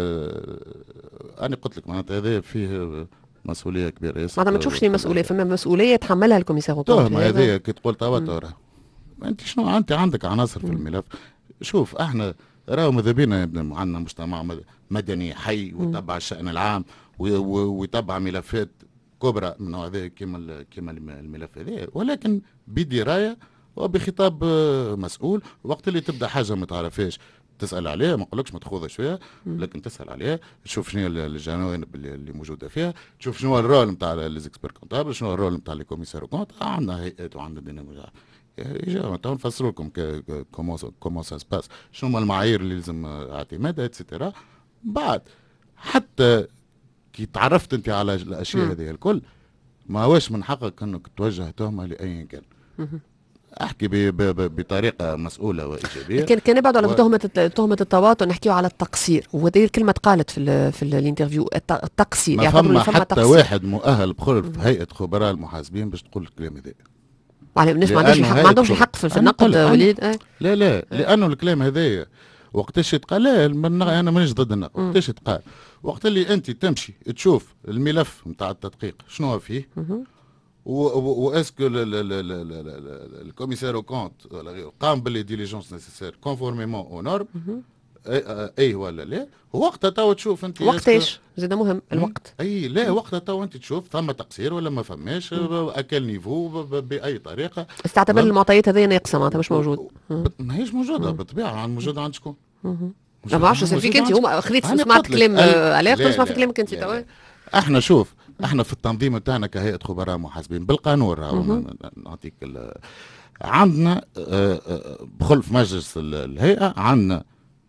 انا قلت لك معناتها هذا فيه مسؤوليه كبيره ياسر. معناتها ما تشوفش لي مسؤوليه، فما مسؤوليه تحملها الكوميسار. تهمه هذه كي تقول تواطؤ، انت شنو انت عندك عناصر في الملف. شوف احنا راهو ماذا بينا عندنا مجتمع مدني حي ويتبع الشأن العام ويتبع ملفات كبرى من هذا كما كما الملف هذا، ولكن بدرايه وبخطاب مسؤول. وقت اللي تبدا حاجه ما تعرفهاش تسال عليها، ما نقولكش ما تخوضش فيها، لكن تسال عليها، تشوف شنو الجوانب اللي موجوده فيها، تشوف شنو الرول نتاع ليزيكسبير كونتابل، شنو الرول نتاع لي كوميسار كونت. عندنا هيئات وعندنا ديناميك. اجا تو نفسروا لكم كومون كومون سا سباس، شنو هما المعايير اللي لازم اعتمادها اتسيتيرا. بعد حتى كي تعرفت انت على الاشياء هذه الكل، ما هوش من حقك انك توجه تهمه لاي كان. احكي بطريقه مسؤوله وايجابيه. كان كان نبعدوا على و... تهمه تهمه التواطؤ، نحكيو على التقصير، وهذه الكلمه تقالت في ال في الانترفيو. التقصير يعني فما حتى تقصير. واحد مؤهل بخل في هيئه خبراء المحاسبين باش تقول الكلام هذا. الناس ما عندهمش الحق، ما عندهمش الحق في, في النقد وليد. اه. لا لا لانه الكلام هذايا وقتاش يتقال، لا انا مانيش ضد النقد، وقتاش يتقال وقت اللي انت تمشي تشوف الملف نتاع التدقيق شنو فيه، واسكو الكوميسار او كونت قام باللي ديليجونس نيسيسير كونفورميمون او نورم، اي ولا لا. وقتها تو تشوف انت وقتاش زاد مهم الوقت. اي لا وقتها تو انت تشوف ثم تقصير ولا ما فماش، اكل نيفو باي طريقه. استعتبر المعطيات هذه ناقصه معناتها مش موجود. ما هيش موجوده بالطبيعه، موجوده عند شكون؟ لا ما عرفتش فيك انت. هما خليت سمعت كلام عليه، قلت نسمع في كلامك انت تو. احنا شوف احنا في التنظيم تاعنا كهيئه خبراء محاسبين بالقانون راهو نعطيك عندنا بخلف مجلس الهيئه عندنا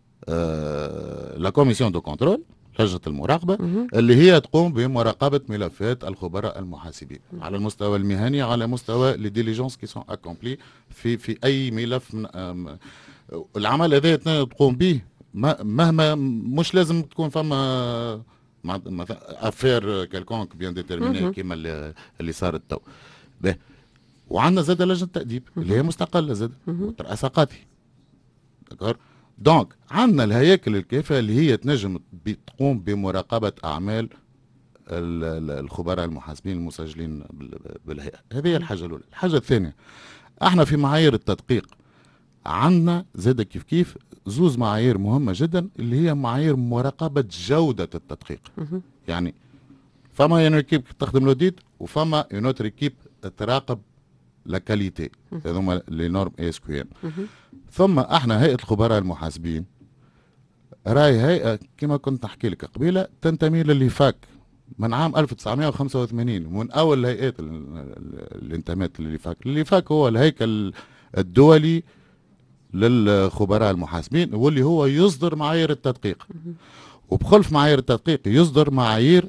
لا كوميسيون دو كونترول، لجنه المراقبه اللي هي تقوم بمراقبه ملفات الخبراء المحاسبين على المستوى المهني، على مستوى لي ديليجونس كي سون اكومبلي في في اي ملف من العمل هذا تقوم به. مهما مش لازم تكون فما افير كالكونك بيان ديترميني كيما اللي, اللي صارت تو. وعندنا زاد لجنه تاديب اللي هي مستقله زاد رئاسه قاضي. دكور دونك عندنا الهياكل الكافيه اللي هي تنجم تقوم بمراقبه اعمال الخبراء المحاسبين المسجلين بالهيئه. هذه هي الحاجه الاولى. الحاجه الثانيه، احنا في معايير التدقيق عندنا زاد كيف كيف زوز معايير مهمه جدا اللي هي معايير مراقبه جوده التدقيق. يعني فما اون ايكيب تخدم لوديت وفما اون اوتر ايكيب تراقب لا كاليتي، هذوما لي نورم اس كيو ام. ثم احنا هيئه الخبراء المحاسبين راهي هيئه كما كنت نحكي لك قبيله تنتمي للليفاك من عام ألف وتسعمائة وخمسة وثمانين، من اول الهيئات اللي انتمت للليفاك. الليفاك هو الهيكل الدولي للخبراء المحاسبين واللي هو يصدر معايير التدقيق، وبخلف معايير التدقيق يصدر معايير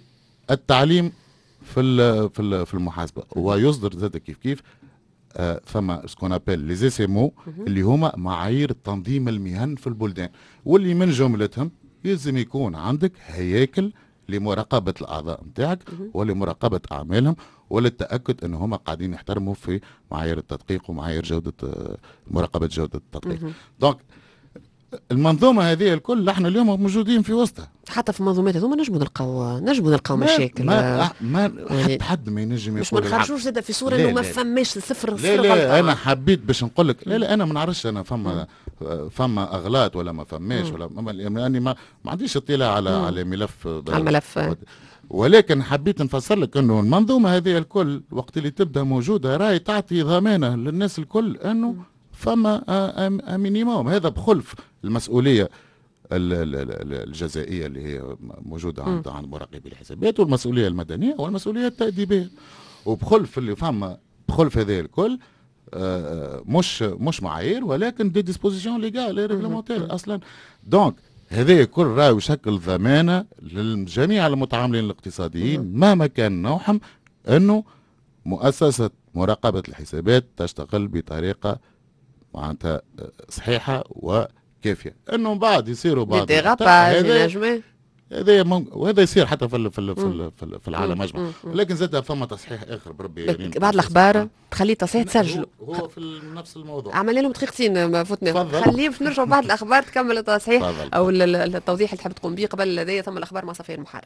التعليم في في في المحاسبه، ويصدر زاد كيف كيف آه ثم سكون ابل لي زيسيمو اللي هما معايير تنظيم المهن في البلدان، واللي من جملتهم يلزم يكون عندك هياكل لمراقبه الاعضاء نتاعك ولمراقبه اعمالهم وللتاكد ان هما قاعدين يحترموا في معايير التدقيق ومعايير جوده آه مراقبه جوده التدقيق. دونك المنظومه هذه الكل احنا اليوم موجودين في وسطها. حتى في المنظومات هذوما نجموا نلقاو نجموا نلقاو مشاكل. ما, ما حد حد ما ينجم يقول مش ما نخرجوش زاد في صوره انه ما فماش صفر صفر. لا لا انا حبيت باش نقول لك لا لا انا ما نعرفش انا فما فما اغلاط ولا ما فماش ولا يعني ما ما عنديش اطلاع على مم. على ملف على الملف، ولكن حبيت نفسر لك انه المنظومه هذه الكل وقت اللي تبدا موجوده راهي تعطي ضمانه للناس الكل انه فما مينيموم، هذا بخلف المسؤوليه الجزائيه اللي هي موجوده عند عند مراقبي الحسابات، والمسؤوليه المدنيه والمسؤوليه التاديبيه، وبخلف اللي فما بخلف هذا الكل مش مش معايير ولكن دي ديسبوزيسيون ليغال ريغلومونتير اصلا. دونك هذا الكل راه يشكل ضمانه للجميع المتعاملين الاقتصاديين مهما كان نوعهم انه مؤسسه مراقبه الحسابات تشتغل بطريقه معناتها صحيحه وكافيه. انه بعد يصيروا بعض هذا هذا وهذا يصير حتى في في في, في العالم اجمع، لكن زاد فما تصحيح اخر بربي يعني بعض الاخبار تخليه تصحيح تسجلوا هو في نفس الموضوع. عملنا لهم دقيقتين ما فتنا، خليه باش نرجعوا بعض الاخبار تكمل التصحيح او التوضيح اللي تحب تقوم به قبل هذايا. ثم الاخبار مع صفية المحارب.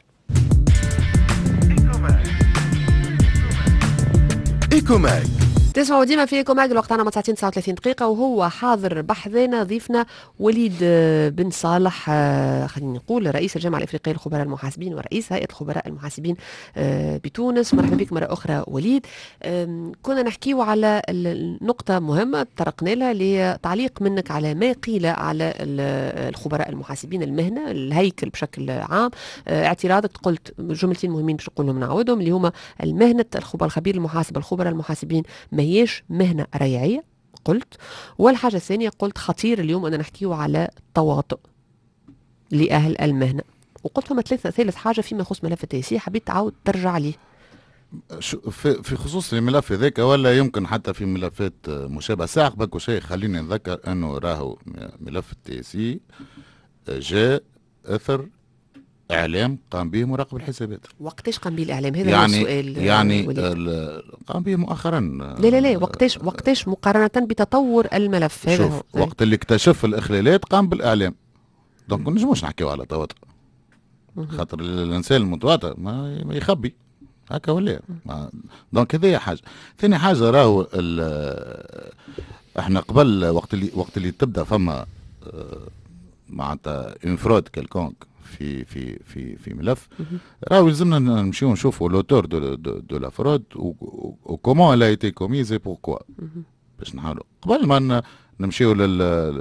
ايكوماك تسمعوا ديما في ايكوماك، الوقت عنا ساعتين تسعة وثلاثين دقيقة، وهو حاضر بحثنا ضيفنا وليد بن صالح، خلينا نقول رئيس الجامعة الإفريقية للخبراء المحاسبين ورئيس هيئة الخبراء المحاسبين بتونس. مرحبا بك مرة أخرى وليد. كنا نحكيو على النقطة مهمة طرقنا لها لتعليق منك على ما قيل على الخبراء المحاسبين المهنة الهيكل بشكل عام. اعتراضك قلت جملتين مهمين باش نقولهم نعودهم، اللي هما المهنة الخبراء الخبير المحاسبة الخبراء المحاسبين ما هيش مهنة ريعية قلت، والحاجة الثانية قلت خطير اليوم أنا نحكيه على تواطؤ لأهل المهنة، وقلت فما ثلاثة ثالث حاجة فيما يخص ملف التيسير حبيت تعاود ترجع ليه في, في خصوص الملف ذاك، ولا يمكن حتى في ملفات مشابهة. ساعقبك وشيء خليني نذكر أنه راهو ملف التيسير جاء أثر إعلام قام به مراقب الحسابات. وقتاش قام به الإعلام؟ هذا يعني السؤال. يعني قام به مؤخرا. لا لا لا وقتاش وقتاش مقارنة بتطور الملف؟ هذا شوف هو. وقت اللي اكتشف الإخلالات قام بالإعلام. دونك ما نجموش نحكيو على تواطؤ، خاطر الإنسان المتواطئ ما يخبي هكا ولا. دونك هذه حاجة. ثاني حاجة راهو احنا قبل وقت اللي وقت اللي تبدا فما معناتها اون فرود كالكونك في في في في ملف، راهو لازمنا نمشيو نشوفوا لوتور دو دو لا فرود وكومون الا ايتي كوميز اي بوركوا، باش نحاولوا قبل ما نمشيو لل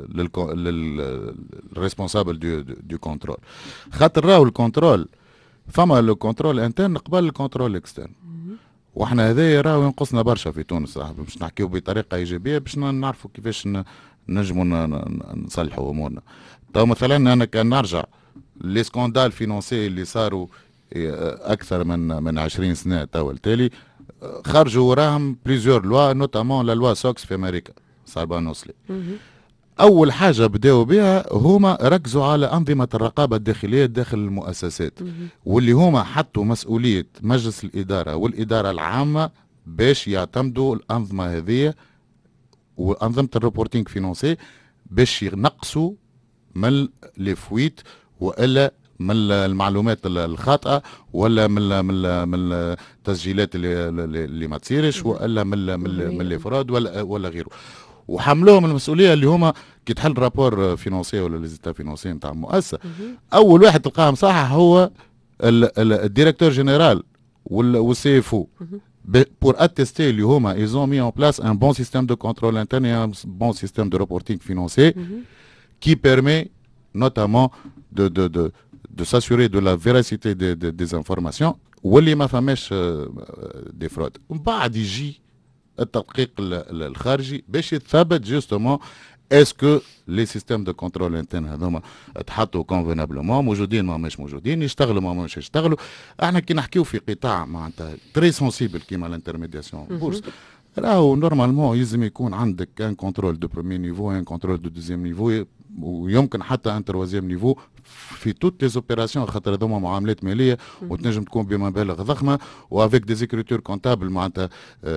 للريسبونسابل دو دو كونترول. خاطر راهو الكونترول فما لو كونترول انترن قبل الكونترول اكسترن، واحنا هذايا راهو ينقصنا برشا في تونس. راهو باش نحكيو بطريقه ايجابيه باش نعرفوا كيفاش نجموا نصلحوا امورنا. تو مثلا انا كان نرجع لي سكوندال فينونسي اللي صاروا اكثر من من عشرين سنه توا التالي، خرجوا وراهم بليزيور لوا نوتامون لا لوا سوكس في امريكا صاربان نوصلي. اول حاجه بداوا بها هما ركزوا على انظمه الرقابه الداخليه داخل المؤسسات، واللي هما حطوا مسؤوليه مجلس الاداره والاداره العامه باش يعتمدوا الانظمه هذه وانظمه الريبورتينغ فينونسي باش ينقصوا من لي فويت والا من المعلومات الخاطئه ولا من من من التسجيلات اللي اللي ما تصيرش والا من من من الافراد ولا ولا غيره. وحملوهم المسؤوليه اللي هما كي تحل رابور فينونسي ولا ليزيتا فينونسي نتاع المؤسسه، اول واحد تلقاه مصحح هو الديريكتور جينيرال والسي اف او pour attester اللي هما ils ont mis en place un bon système de contrôle interne et un bon système de reporting financier qui permet notamment de de de de s'assurer de la véracité des, des, des informations واللي ما فماش دي فرود. ومن بعد يجي التدقيق الخارجي باش يتثبت جوستومون اسكو لي سيستيم دو كونترول انترن هذوما تحطوا كونفينابلومون، موجودين ما مش موجودين، يشتغلوا ما مش يشتغلوا. احنا كي نحكيو في قطاع معناتها تري سونسيبل كيما الانترميدياسيون بورس، راهو نورمالمون يلزم يكون عندك ان كنترول دو بروميير نيفو، ان كنترول دو دوزيام نيفو، ويمكن حتى ان تروازيام نيفو في توت لي زوبيراسيون، خاطر هذوما معاملات ماليه وتنجم تكون بمبالغ ضخمه وافيك دي زيكريتور كونتابل معناتها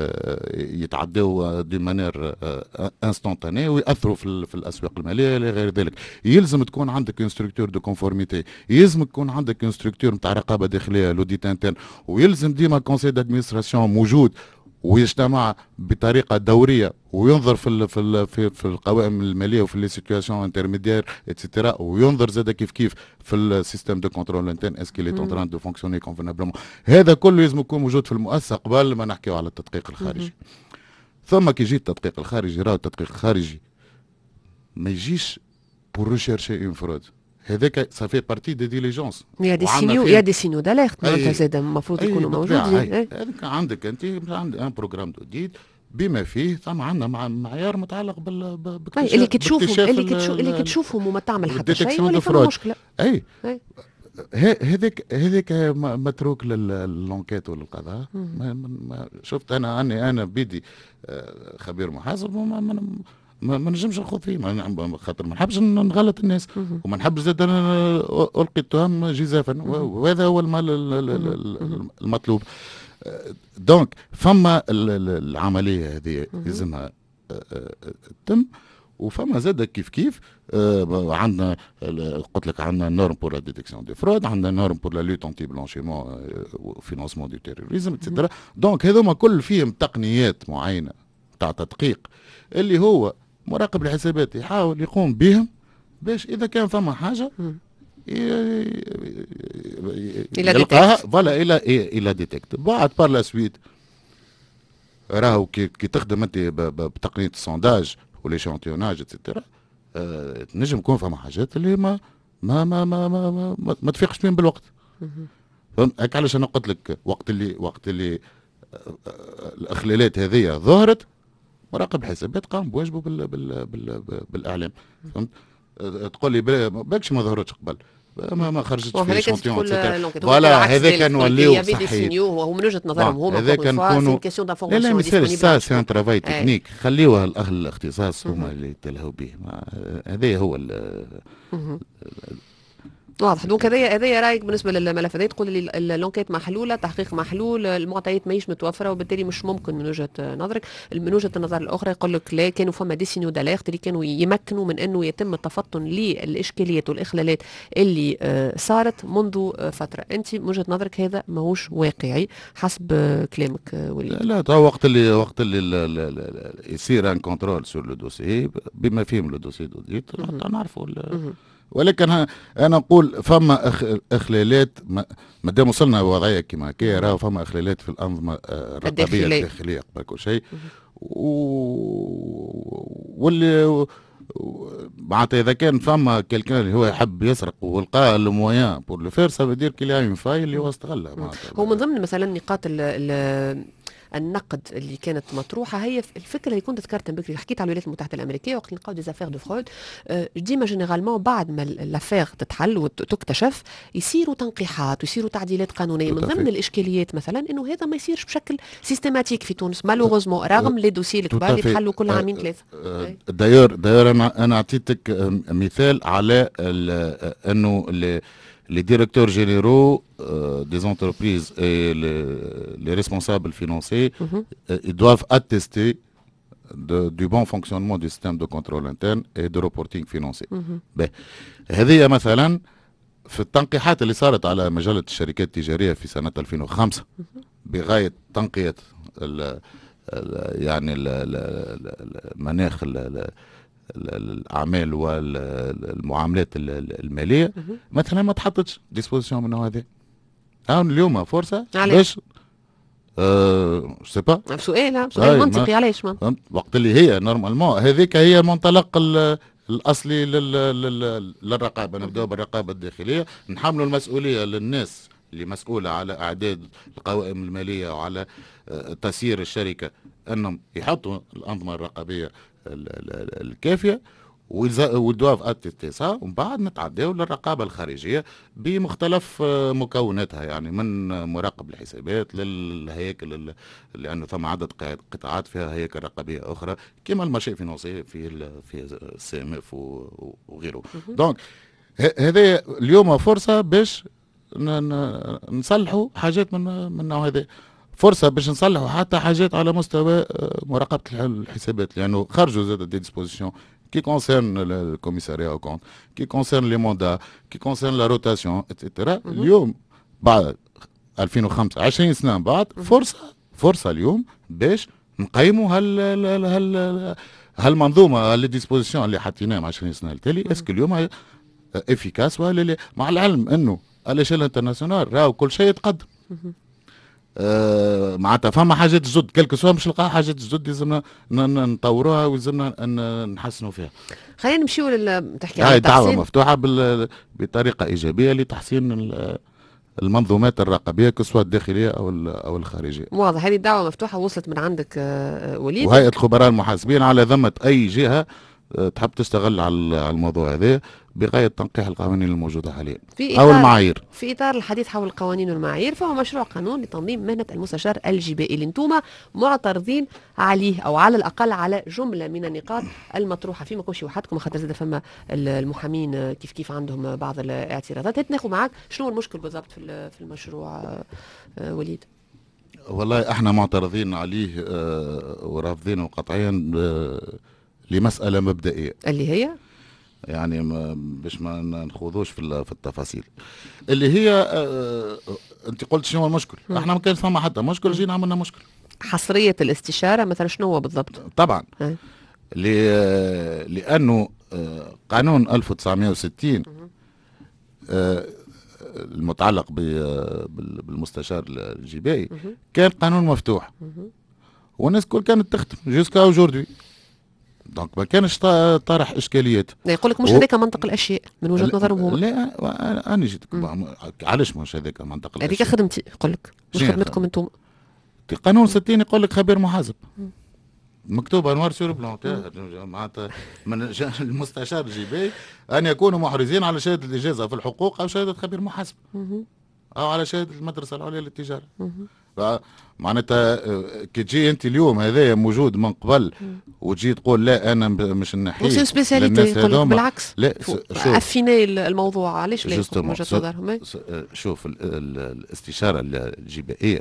يتعداو دي مانير انستونتاني ويأثروا في, في الاسواق الماليه الى غير ذلك. يلزم تكون عندك ان ستركتور دو كونفورميتي، يلزم تكون عندك ان ستركتور نتاع رقابه داخليه لوديت انترن، ويلزم ديما كونسي دادمينستراسيون موجود ويجتمع بطريقه دوريه وينظر في ال في ال في, في القوائم الماليه وفي لي سيتواسيون انترميديير اتسيتيرا، وينظر زاد كيف كيف في السيستم دو كونترول انترن اسكي لي اون تران دو فونكسيوني كونفينابلومون. هذا كله لازم يكون موجود في المؤسسه قبل ما نحكيو على التدقيق الخارجي. ثم كي يجي التدقيق الخارجي، راهو التدقيق الخارجي ما يجيش بور ريشيرشي اون فرود، هذاك صافي بارتي دي ديليجونس. يا دي سينيو يا دي سينيو داليرت معناتها زاد المفروض يكونوا موجودين. هذاك عندك انت عندك ان بروغرام دوديت بما فيه ثم عندنا مع معيار متعلق بال باكتشاف اللي كي تشوفهم اللي كي تشوف اللي كي تشوفهم وما تعمل حتى شيء ولا في مشكله. اي هذاك هذاك متروك للونكيت وللقضاء. شفت انا اني انا بيدي خبير محاسب وما ما ما نجمش نخوض فيه، خاطر ما نحبش نغلط الناس وما نحبش زاد انا القي التهم جزافا، وهذا هو المطلوب. دونك فما العمليه هذه لازمها تتم، وفما زاد كيف كيف عندنا قلت لك عندنا نورم بور لا ديتيكسيون دي فرود، عندنا نورم بور لا لوت انتي بلانشيمون وفينانسمون دو تيروريزم اتسيتيرا. دونك هذوما كل فيهم تقنيات معينه تاع تدقيق اللي هو مراقب الحسابات يحاول يقوم بهم باش اذا كان فما حاجه يلقاها فوالا الى الى ديتكت. بعد بار لا سويت راهو كي, كي تخدم انت بتقنيه السونداج وليشانتيوناج اتسيتيرا، اه تنجم يكون فما حاجات اللي ما ما ما ما ما, ما, ما, ما تفيقش بهم بالوقت. فهمت؟ هيك علاش انا قلت لك وقت اللي وقت اللي الاخلالات هذه ظهرت مراقب الحسابات قام بواجبه بال بال بال بالاعلام. فهمت؟ تقول لي باكش ما ظهرتش قبل، ما ما خرجتش في شامبيون فوالا هذاك نوليو صحيح. هو من وجهه نظرهم هما هذاك نكونوا لا لا ما يصيرش سا سي ان ترافاي تكنيك، خليوها الاهل الاختصاص هما اللي يتلهوا به. هذا هو واضح. دونك هذايا هذايا رايك بالنسبه للملف هذا، تقول لي لونكيت محلوله، تحقيق محلول، المعطيات ماهيش متوفره وبالتالي مش ممكن من وجهه نظرك. من وجهه النظر الاخرى يقول لك لا، كانوا فما دي سينيو داليرت اللي كانوا يمكنوا من انه يتم التفطن للاشكاليات والاخلالات اللي صارت منذ فتره. انت من وجهه نظرك هذا ماهوش واقعي حسب كلامك وليد؟ لا لا، وقت اللي وقت اللي يصير ان كونترول سور لو دوسي بما فيهم لو دوسي دوديت نعرفوا، ولكن انا نقول فما اخلالات ما دام وصلنا وضعيه كما كي راهو فما اخلالات في الانظمه الرقابيه الداخليه قبل كل شيء، واللي معناتها اذا كان فما كالكان اللي هو يحب يسرق ولقى المويان بور لو فير سافو دير كي لا فاي اللي هو استغلها. هو من ضمن مثلا نقاط ال النقد اللي كانت مطروحه هي الفكره اللي كنت ذكرتها بكري، حكيت على الولايات المتحده الامريكيه وقت نلقاو دي زافير دو فرود ديما جينيرالمون بعد ما لافير تتحل وتكتشف يصيروا تنقيحات ويصيروا تعديلات قانونيه. من ضمن الاشكاليات مثلا انه هذا ما يصيرش بشكل سيستماتيك في تونس مالوغوزمون، رغم لي دوسي الكبار اللي يتحلوا كل عامين ثلاثه. دايور دايور انا انا اعطيتك مثال على انه les directeurs généraux euh, des entreprises et les, les responsables financiers, mm-hmm. euh, ils doivent attester de, du bon fonctionnement du système de contrôle interne et de reporting financier. Mm-hmm. هذه مثلا في التنقيحات اللي صارت على مجلة الشركات التجارية في سنة ألفين وخمسة mm-hmm. بغاية تنقية ال ال يعني المناخ الاعمال والمعاملات الماليه مثلا ما تحطتش ديسبوزيسيون من هذا. هاون اليوم فرصه باش أه سي با سؤال سؤال منطقي علاش وقت اللي هي نورمالمون هذيك هي المنطلق الاصلي للرقابه. نبداو بالرقابه الداخليه، نحملوا المسؤوليه للناس اللي مسؤوله على اعداد القوائم الماليه وعلى تسيير الشركه انهم يحطوا الانظمه الرقابيه الكافيه والدواف اتيتي سا، ومن بعد نتعداو للرقابه الخارجيه بمختلف مكوناتها، يعني من مراقب الحسابات للهياكل، لانه ثم عدد قطاعات فيها هياكل رقابيه اخرى كما المارشي فينونسي في في السي ام اف وغيره. دونك هذا اليوم فرصه باش نصلحوا حاجات من من النوع هذا، فرصه باش نصلحوا حتى حاجات على مستوى مراقبه الحسابات، لانه خرجوا زاد دي ديسبوزيسيون qui concerne le commissariat au compte, qui concerne les mandats, qui concerne la rotation, et cetera. اليوم بعد ألفين وخمسة عشرين سنة بعد فرصة فرصة اليوم باش نقيموا هال هال هالمنظومة هالديسبوزيسيون اللي حطيناها عشرين سنة التالي اسكو اليوم افيكاس ولا لا، مع العلم انه على شيل انترناسيونال راهو كل شيء يتقدم. آه معناتها فما حاجات جدد كلكو سوا باش نلقاو حاجات جدد لازمنا نطوروها ولازمنا نحسنوا فيها. خلينا نمشيو لل تحكي هاي دعوه مفتوحه بال... بطريقه ايجابيه لتحسين المنظومات الرقابيه كسوا الداخليه او او الخارجيه. واضح، هذه الدعوه مفتوحه وصلت من عندك وليد. وهيئه الخبراء المحاسبين على ذمه اي جهه تحب تشتغل على الموضوع هذا بغايه تنقيح القوانين الموجوده حاليا او المعايير. في اطار الحديث حول القوانين والمعايير، فهو مشروع قانون لتنظيم مهنه المستشار الجبائي اللي انتم معترضين عليه، او على الاقل على جمله من النقاط المطروحه فيه. ما كونش وحدكم، خاطر زاد فما المحامين كيف كيف عندهم بعض الاعتراضات. ناخذ معاك شنو المشكل بالضبط في في المشروع وليد؟ والله احنا معترضين عليه ورافضينه قطعيا لمساله مبدئيه اللي هي يعني ما باش ما نخوضوش في في التفاصيل اللي هي اه انت قلت شنو هو المشكل؟ م. احنا ما كانش فما حتى مشكل، جينا عملنا مشكل. حصريه الاستشاره مثلا شنو هو بالضبط؟ طبعا اه. لانه قانون ألف وتسعمائة وستين اه المتعلق بالمستشار الجبائي كان قانون مفتوح والناس الكل كانت تخدم جوسكا اوجوردي، دونك ما كانش طارح اشكاليات. يقول لك مش هذاك و... منطق الاشياء من وجهه نظرهم هما. لا انا جيت علاش مش هذاك منطق الاشياء؟ هذيك خدمتي يقول لك مش خدمتكم انتم. قانون ستين يقول لك خبير محاسب مكتوبه نوار سور بلون معناتها من المستشار الجبائي ان يكونوا محرزين على شهاده الاجازه في الحقوق او شهاده خبير محاسب او على شهاده المدرسه العليا للتجاره. معناتها كي تجي انت اليوم هذايا موجود من قبل وتجي تقول لا انا مش نحيه وسي سبيسياليتي، يقول لك بالعكس لا افيني الموضوع. علاش لا من وجهه نظرهم؟ شوف الاستشاره الجبائيه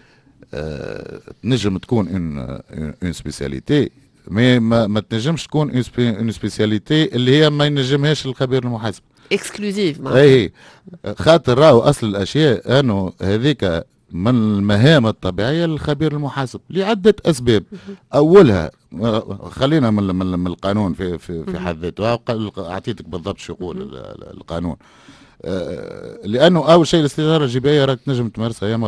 آه تنجم تكون اون اون سبيسياليتي مي ما, ما تنجمش تكون اون سبيسياليتي اللي هي ما ينجمهاش الخبير المحاسب اكسكلوزيف معناتها. اي خاطر راهو اصل الاشياء انه هذيك من المهام الطبيعيه للخبير المحاسب لعده اسباب. اولها خلينا من, من, من القانون في في, في حد ذاته، اعطيتك بالضبط شو يقول القانون. لانه اول شيء الاستشاره الجبائيه راك تنجم تمارسها يا اما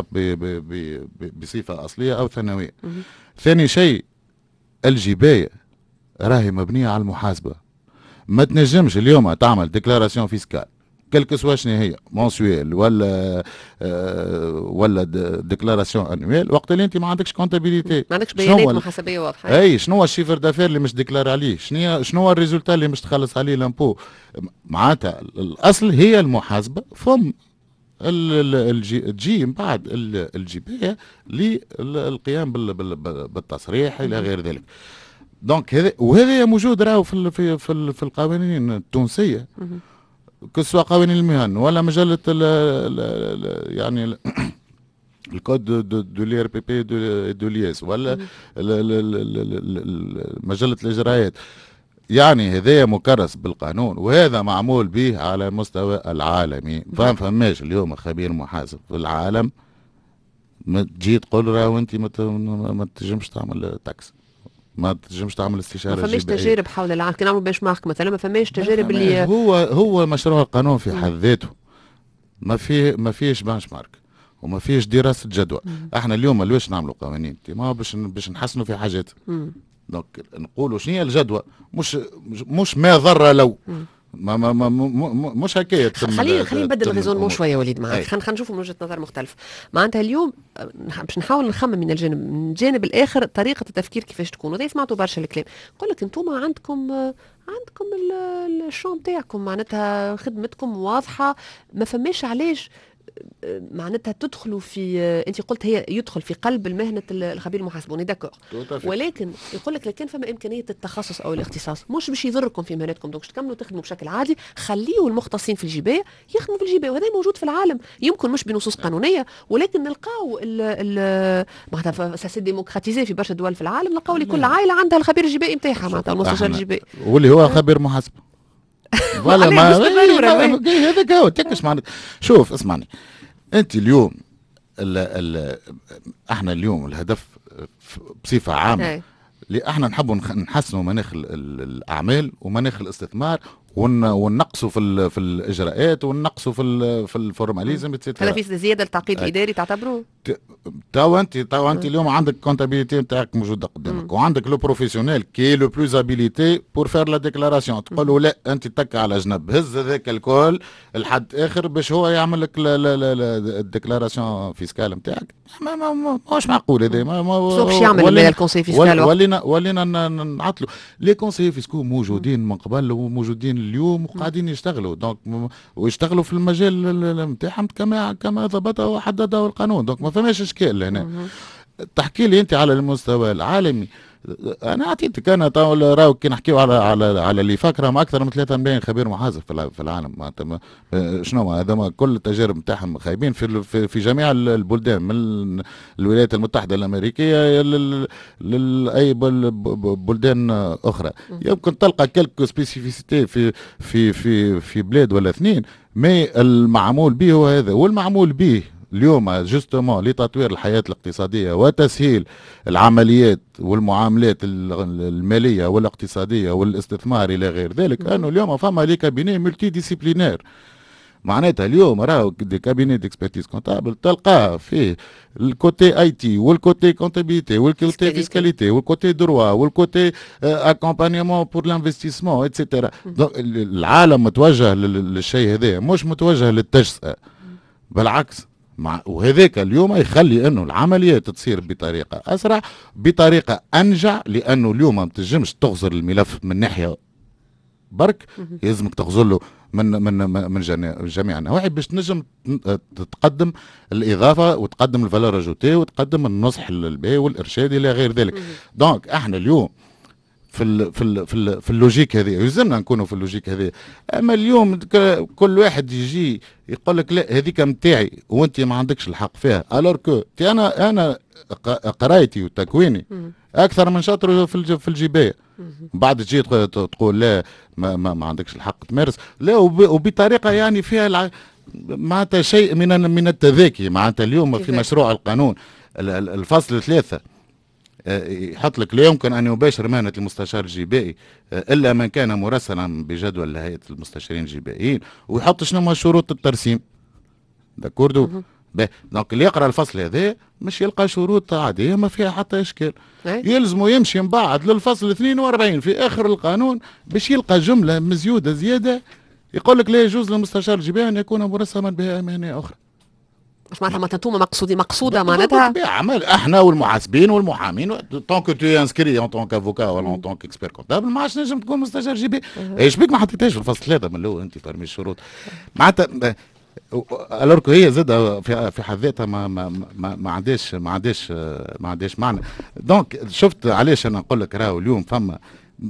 بصفه اصليه او ثانويه. ثاني شيء الجبايه راهي مبنيه على المحاسبه، ما تنجمش اليوم تعمل ديكلاراسيون فيسكال كلكو سوا شنو هي مونسويل ولا آه ولا ديكلاراسيون انويل وقت اللي انت ما عندكش كونتابيليتي، ما عندكش بيانات محاسبيه واضحه. اي شنو هو الشيفر دافير اللي مش ديكلار عليه، شنو شنو هو الريزولتا اللي مش تخلص عليه لامبو. معناتها الاصل هي المحاسبه ثم تجي من بعد الجبايه للقيام بالتصريح الى غير ذلك. دونك هذا وهذا موجود راهو في في في, في القوانين التونسيه كسوا قوانين المهن ولا مجله ال ال يعني الكود دو لي ار بي بي دو لياس ولا مجله الاجراءات. يعني هذايا مكرس بالقانون وهذا معمول به على المستوى العالمي. فهم فماش اليوم خبير محاسب في العالم ما تجي تقول راهو انت ما تنجمش تعمل تاكس، ما تنجمش تعمل استشاره جبائيه. ما فماش تجارب حول العالم كي نعملوا بنش مارك مثلا، ما فماش تجارب اللي هو هو مشروع القانون في حد ذاته ما فيه ما فيش بنش مارك وما فيش دراسه جدوى. احنا اليوم ليش نعملوا قوانين؟ ما باش باش نحسنوا في حاجات. دونك نقولوا شنو هي الجدوى، مش مش ما ضر لو ما ما ما مش هكايا. خلينا خلينا نبدل الريزونمون شويه وليد معاك، خلينا خلينا نشوفوا من وجهه نظر مختلفه. معناتها اليوم باش نحاول نخمم من الجانب من الجانب الاخر طريقه التفكير كيفاش تكون. وذي سمعتوا برشا الكلام يقول لك انتم عندكم عندكم الشون تاعكم معناتها خدمتكم واضحه، ما فماش علاش معناتها تدخلوا في، انت قلت هي يدخل في قلب المهنه الخبير المحاسبوني داكور، ولكن يقول لك كان فما امكانيه التخصص او الاختصاص مش باش يضركم في مهنتكم، دونك تكملوا تخدموا بشكل عادي، خليوا المختصين في الجبايه يخدموا في الجبايه، وهذا موجود في العالم، يمكن مش بنصوص قانونيه ولكن نلقاو معناتها ساسي ديموكراتيزي في برشا دول في العالم، نلقاو لكل عائله عندها الخبير الجبائي نتاعها معناتها المستشار الجبائي واللي هو خبير محاسبه. ولا ما هذاك هو تكش معناتها. شوف اسمعني انت اليوم ال ال احنا اليوم الهدف بصفه عامه اللي احنا نحبوا نحسنوا مناخ الاعمال ومناخ الاستثمار وننقصوا في في الاجراءات وننقصوا في في الفورماليزم هذا في زياده التعقيد الاداري تعتبروه؟ تو انت تو انت اليوم عندك كونتابيليتي نتاعك موجوده قدامك وعندك لو بروفيسيونيل كي لو بلوز ابيليتي بور فير لا ديكلاراسيون، تقول له لا انت تك على جنب هز هذاك الكل لحد اخر باش هو يعمل لك الديكلاراسيون فيسكال نتاعك. ما ما مش معقول هذا. ما باش يعمل الكونسي فيسكال ولينا ولينا نعطلوا لي كونسي فيسكو موجودين من قبل وموجودين اليوم وقاعدين يشتغلوا دونك ويشتغلوا في المجال نتاعهم كما كما ضبطه وحدده القانون، دونك ما فماش اشكال هنا. تحكي لي انت على المستوى العالمي، انا اعطيتك انا راهو كي نحكيو على على على اللي فاكرهم اكثر من ثلاثة ملايين خبير محاسب في العالم معناتها شنو هذا كل التجارب نتاعهم خايبين في في جميع البلدان من الولايات المتحده الامريكيه لاي بلدان اخرى. يمكن تلقى كلكو سبيسيفيسيتي في في في في بلاد ولا اثنين، ما المعمول به هو هذا. والمعمول به اليوم جوستومون لتطوير الحياة الاقتصادية وتسهيل العمليات والمعاملات المالية والاقتصادية والاستثمار إلى غير ذلك، أنه اليوم فما لي كابيني ملتي ديسيبلينير. معناتها اليوم راهو دي كابيني ديكسبرتيز كونتابل تلقاه فيه الكوتي اي تي والكوتي كونتابيليتي والكوتي فيسكاليتي والكوتي دروا والكوتي اكومبانيمون بور لانفستيسمون اتسيتيرا. العالم متوجه للشيء هذا، مش متوجه للتجزئة، بالعكس. مع وهذاك اليوم يخلي انه العمليات تصير بطريقه اسرع بطريقه انجع، لانه اليوم ما تنجمش تغزر الملف من ناحيه برك، يلزمك تغزر له من من من جميع النواحي باش تنجم تقدم الاضافه وتقدم الفالور اجوتي وتقدم النصح البيع والارشاد الى غير ذلك. دونك احنا اليوم في ال في ال في, ال في اللوجيك هذه يلزمنا نكونوا في اللوجيك هذه. اما اليوم كل واحد يجي يقول لك لا هذيك نتاعي وانت ما عندكش الحق فيها، الور كو انا انا قرايتي وتكويني اكثر من شاطر في في الجبايه، بعد تجي تقول لا ما, ما, ما عندكش الحق تمارس، لا وبطريقه يعني فيها معناتها شيء من من التذاكي. معناتها اليوم في مشروع القانون الفصل ثلاثه يحط لك لا يمكن ان يباشر مهنه المستشار الجبائي الا من كان مرسلا بجدول هيئه المستشارين الجبائيين، ويحط شنو شروط الترسيم. داكوردو دونك اللي يقرا الفصل هذا مش يلقى شروط عاديه ما فيها حتى اشكال، يلزمه يمشي من بعد للفصل اثنين وأربعين في اخر القانون باش يلقى جمله مزيوده زياده يقول لك لا يجوز للمستشار الجبائي ان يكون مرسما بهيئه مهنيه اخرى. مش معناتها ما انتم مقصودي مقصوده معناتها عمل احنا والمحاسبين والمحامين طونك تو انسكري ان طونك افوكا ولا ان طونك اكسبير كونتابل ما عادش نجم تكون مستشار جبائي. ايش بيك ما حطيتهاش في الفصل ثلاثه من الاول انت برمي الشروط معناتها الوركو هي زاد في في حد ذاتها ما ما ما, ما عندهاش ما عندهاش ما عندهاش معنى. دونك شفت علاش انا نقول لك راهو اليوم فما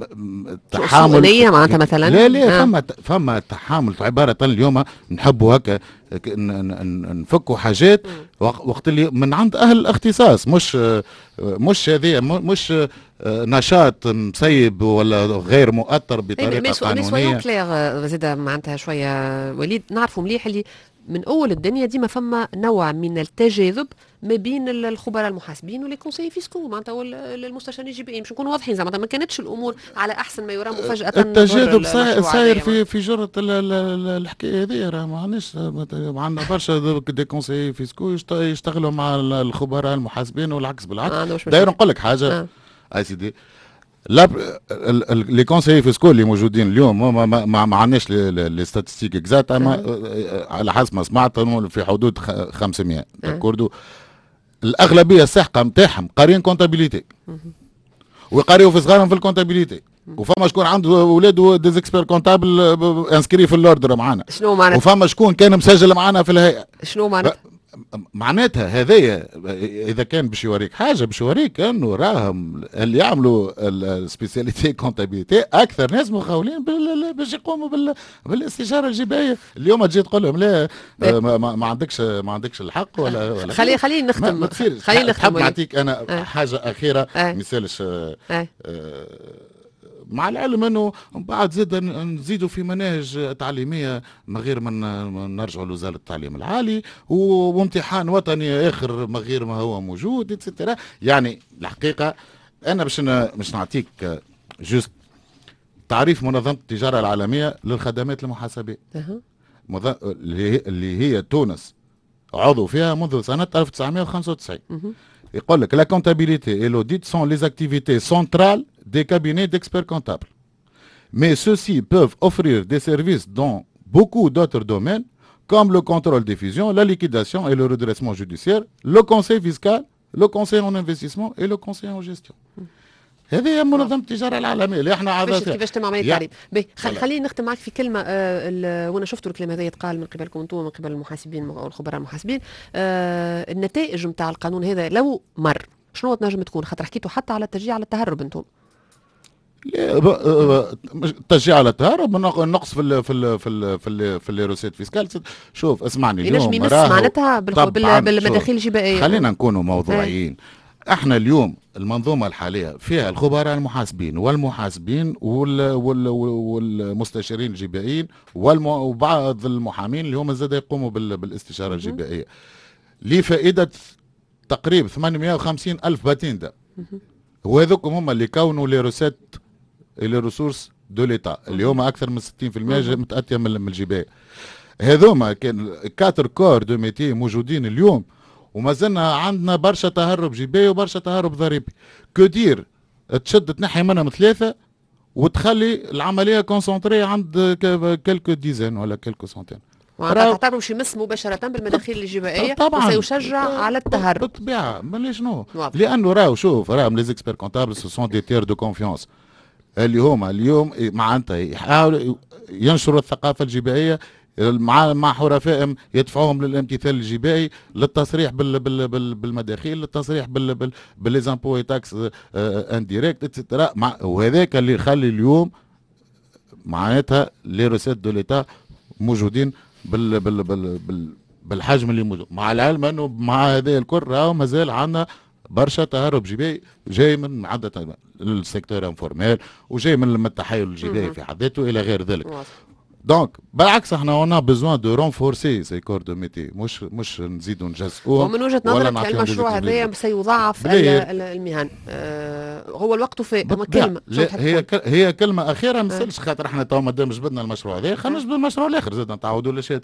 تحامل معناتها مثلا لا لا آه. فما فما تحامل عباره اليوم نحبوا هكا نفكوا حاجات وقت اللي من عند اهل الاختصاص، مش مش هذه مش نشاط مسيب ولا غير مؤثر بطريقه قانونيه. كلير زيد معناتها شويه وليد نعرفوا مليح اللي من اول الدنيا ديما فما نوع من التجاذب ما بين الخبراء المحاسبين ولي كونسي فيسكو معناتها والمستشارين الجبائيين باش نكونوا واضحين زعما ما كانتش الامور على احسن ما يرام وفجاه التجاذب صاير في في جرة الحكايه هذه. راه ما عندناش عندنا برشا دي كونسي فيسكو يشتغلوا مع الخبراء المحاسبين والعكس بالعكس. داير نقول لك حاجه اي سيدي لا لي كونسيي فيسكول اللي موجودين اليوم ما ما, ما, ما عندناش لي ستاتستيك اكزاكت، اما على حسب ما سمعت في حدود خمسمائة داكوردو. الاغلبيه الساحقه نتاعهم قارين كونتابيليتي ويقاريو في صغارهم في الكونتابيليتي، وفما شكون عنده ولاد ديزيكسبير كونتابل انسكري في الاوردر معانا. شنو معناتها؟ وفما شكون كان مسجل معانا في الهيئه. شنو معناتها؟ معناتها هذايا اذا كان باش يوريك حاجه، باش يوريك انه راهم اللي يعملوا السبيسياليتي كونتابيليتي اكثر ناس مخاولين باش يقوموا بالاستشاره الجبائيه. اليوم تجي تقول لهم لا ما, ما عندكش ما عندكش الحق ولا ولا خلي خلينا نختم خلينا نختم. حاب نعطيك انا اه. حاجه اخيره اه. ما يسالش اه. اه. مع العلم انه من بعد زاد نزيدوا في مناهج تعليميه من غير ما نرجعوا لوزاره التعليم العالي، وامتحان وطني اخر من غير ما هو موجود اتسترا. يعني الحقيقه انا باش باش نعطيك جوست تعريف منظمه التجاره العالميه للخدمات المحاسبيه اللي هي تونس عضو فيها منذ سنه ألف وتسعمائة وخمسة وتسعين. يقول لك لا كونتابيليتي اي لوديت سون لي اكتيفيتي سنترال des cabinets d'experts comptables. Mais ceux-ci peuvent offrir des services dans beaucoup d'autres domaines, comme le contrôle des fusions, la liquidation et le redressement judiciaire, le conseil fiscal, le conseil en investissement et le conseil en gestion. هذه هي منظمة التجارة العالمية اللي احنا عادة كيفاش تم عملية التعريب. خليني نختم معك في كلمة آه وانا شفت الكلام هذا يتقال من قبلكم انتم ومن قبل المحاسبين والخبراء المحاسبين. آه النتائج نتاع القانون هذا لو مر شنو تنجم تكون؟ خاطر حكيتوا حتى على التشجيع على التهرب انتم. تشجيع على التهرب، النقص في ال في ال في ال في ال في الروسيت فيسكال. شوف اسمعني اليوم ينجم يمس معناتها بالمداخيل الجبائيه. خلينا نكونوا موضوعيين. احنا اليوم المنظومه الحاليه فيها الخبراء المحاسبين والمحاسبين وال وال والمستشارين الجبائيين وبعض المحامين اللي هم زاد يقوموا بالاستشاره الجبائيه لفائده تقريبا ثمانمائة وخمسين ألف باتيندا. وهذوكم هم اللي كونوا لي روسيت لي ريسورس دو ليتا اللي هما اكثر من ستين بالمئة متاتيه من الجبايه. هذوما كان كاتر كور دو ميتي موجودين اليوم، وما زلنا عندنا برشا تهرب جبايه وبرشا تهرب ضريبي. كدير تشد تنحي منهم ثلاثه وتخلي العمليه كونسونطريه عند كلكو ديزين ولا كلكو سنتين. تعتبر باش يمس مباشرة بالمداخيل الجبائية وسيشجع على التهرب بالطبيعة. مالي شنو؟ لأنه راهو شوف راهم لي زيكسبير كونتابل سو سون دي تير دو كونفيونس اللي هما اليوم معناتها يحاولوا ينشروا الثقافة الجبائية مع مع حرفائهم، يدفعوهم للامتثال الجبائي، للتصريح بال بال بال بالمداخيل، للتصريح بال بال بالليزامبو تاكس انديريكت اتسيتيرا. وهذاك اللي يخلي اليوم معناتها لي روسيت دو ليتا موجودين بال بال بال بال بالحجم اللي موجود. مع العلم انه مع هذا الكل راهو مازال عندنا برشا تهرب جبائي جاي من عدة السيكتور انفورميل وجاي من التحايل الجبائي في حد ذاته الى غير ذلك. دونك بالعكس احنا اون بيزوان دو رونفورسي سي كور دو ميتي، مش مش نزيدوا نجزئوهم. ومن وجهه نظرك المشروع هذا سيضاعف المهن. آه هو الوقت في كلمه هي هي كلمه اخيره ما نسالش خاطر احنا تو مادام جبدنا المشروع هذا خلينا نجبد المشروع الاخر زاد نتعاودوا لشات.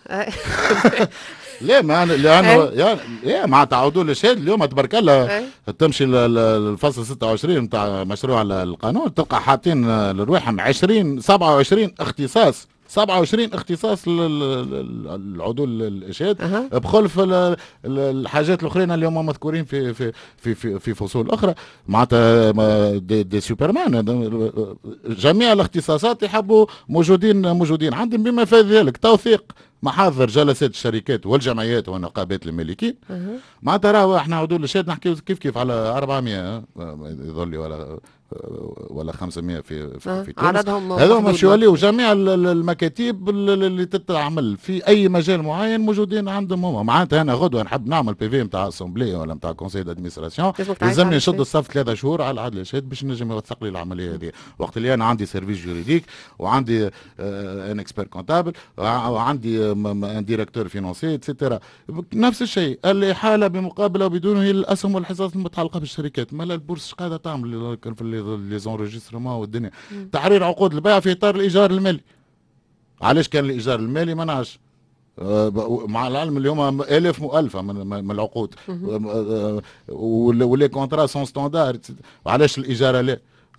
لا ما لانه يعني ما تعودوا لشات اليوم تبارك الله تمشي الفصل ستة وعشرين نتاع مشروع القانون تلقى حاطين لروحهم عشرين سبعة وعشرين اختصاص سبعة وعشرين اختصاص العدول الاشهاد أه. بخلف الحاجات الاخرين اللي هم مذكورين في في في في, في فصول اخرى معناتها دي, دي سوبرمان. جميع الاختصاصات يحبوا موجودين موجودين عندهم بما في ذلك توثيق محاضر جلسات الشركات والجمعيات والنقابات المالكين. أه. معناتها راهو احنا عدول الاشهاد نحكيو كيف كيف على أربعمائة يظل لي ولا ولا خمسمائة في في, أه. في تونس. عددهم هذوما شوالي وجميع المكاتيب اللي تتعمل في اي مجال معين موجودين عندهم هما. معناتها انا غدوه نحب نعمل بي في نتاع اسامبلي ولا نتاع كونسي دادمينستراسيون لازمني نشد الصف ثلاثة شهور على عدل الشهاد باش نجم يوثق لي العمليه هذه. وقت اللي انا عندي سيرفيس جوريديك وعندي ان اكسبير كونتابل وعندي ان ديريكتور فينانسي اتسيتيرا نفس الشيء. الاحاله بمقابله وبدونه الاسهم والحصص المتعلقه بالشركات. ما البورصه قاعده تعمل في لي زونجسترمون والدنيا. تحرير عقود البيع في اطار الايجار المالي. علاش كان الايجار المالي ما نعرفش أه مع العلم اليوم الاف مؤلفه من, من العقود ولي كونترا سون ستاندار. علاش الاجاره لا؟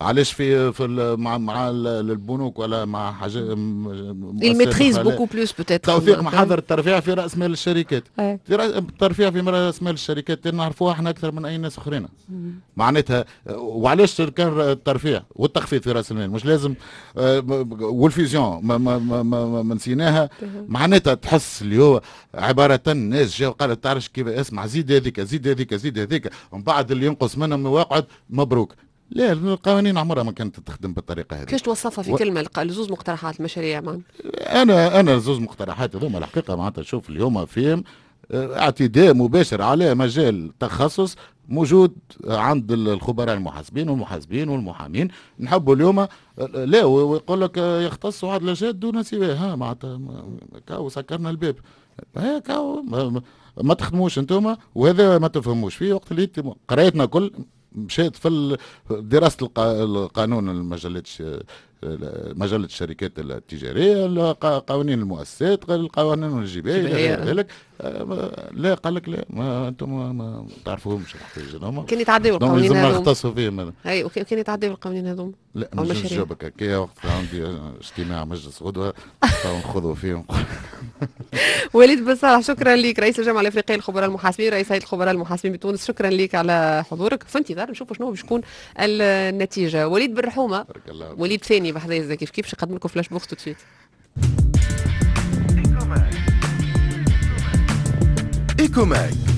علاش في في مع مع البنوك ولا مع حاجات الميتريز بوكو بلوس بوتيتر توثيق محاضر الترفيع في راس مال الشركات. الترفيع في راس مال الشركات نعرفوها احنا اكثر من اي ناس اخرين معناتها. وعلاش كان الترفيع والتخفيض في راس المال مش لازم والفيزيون ما ما ما, ما, ما نسيناها معناتها تحس اللي هو عباره الناس جاوا قالت تعرفش كيف اسمع زيد هذيك زيد هذيك زيد هذيك ومن بعد اللي ينقص منهم واقعد مبروك. لا القوانين عمرها ما كانت تخدم بالطريقه هذه. كيفاش توصفها في و... كلمه الزوز مقترحات المشاريع معنا؟ انا انا زوز مقترحات هذوما الحقيقه معناتها شوف اليوم فيهم اعتداء مباشر على مجال تخصص موجود عند الخبراء المحاسبين والمحاسبين والمحامين. نحبوا اليوم لا ويقول لك يختص واحد لجات دون سواه ها معناتها كاو سكرنا الباب ها كاو ما, ما تخدموش انتم وهذا ما تفهموش فيه. وقت اللي قرايتنا كل مشيت في دراسه القانون المجلات مجله الشركات التجاريه قوانين المؤسسات القوانين الجبائيه الى غير ذلك. لا قال لك لا ما انتم ما تعرفوهمش الحقيقه كان يتعدوا القوانين هذوما نختصوا فيهم. اي كان يتعدوا القوانين هذوما. لا مش نجاوبك هكايا وقت عندي اجتماع مجلس غدوه نخوضوا فيهم. وليد بن صالح شكرا لك رئيس الجامعه الافريقيه للخبراء المحاسبين رئيس هيئه الخبراء المحاسبين بتونس. شكرا لك على حضورك في انتظار نشوفوا شنو باش تكون النتيجه. وليد بن رحومه وليد ثاني بحذايا كيف كيف نقدم لكم فلاش بوكس تو سويت. ايكوماك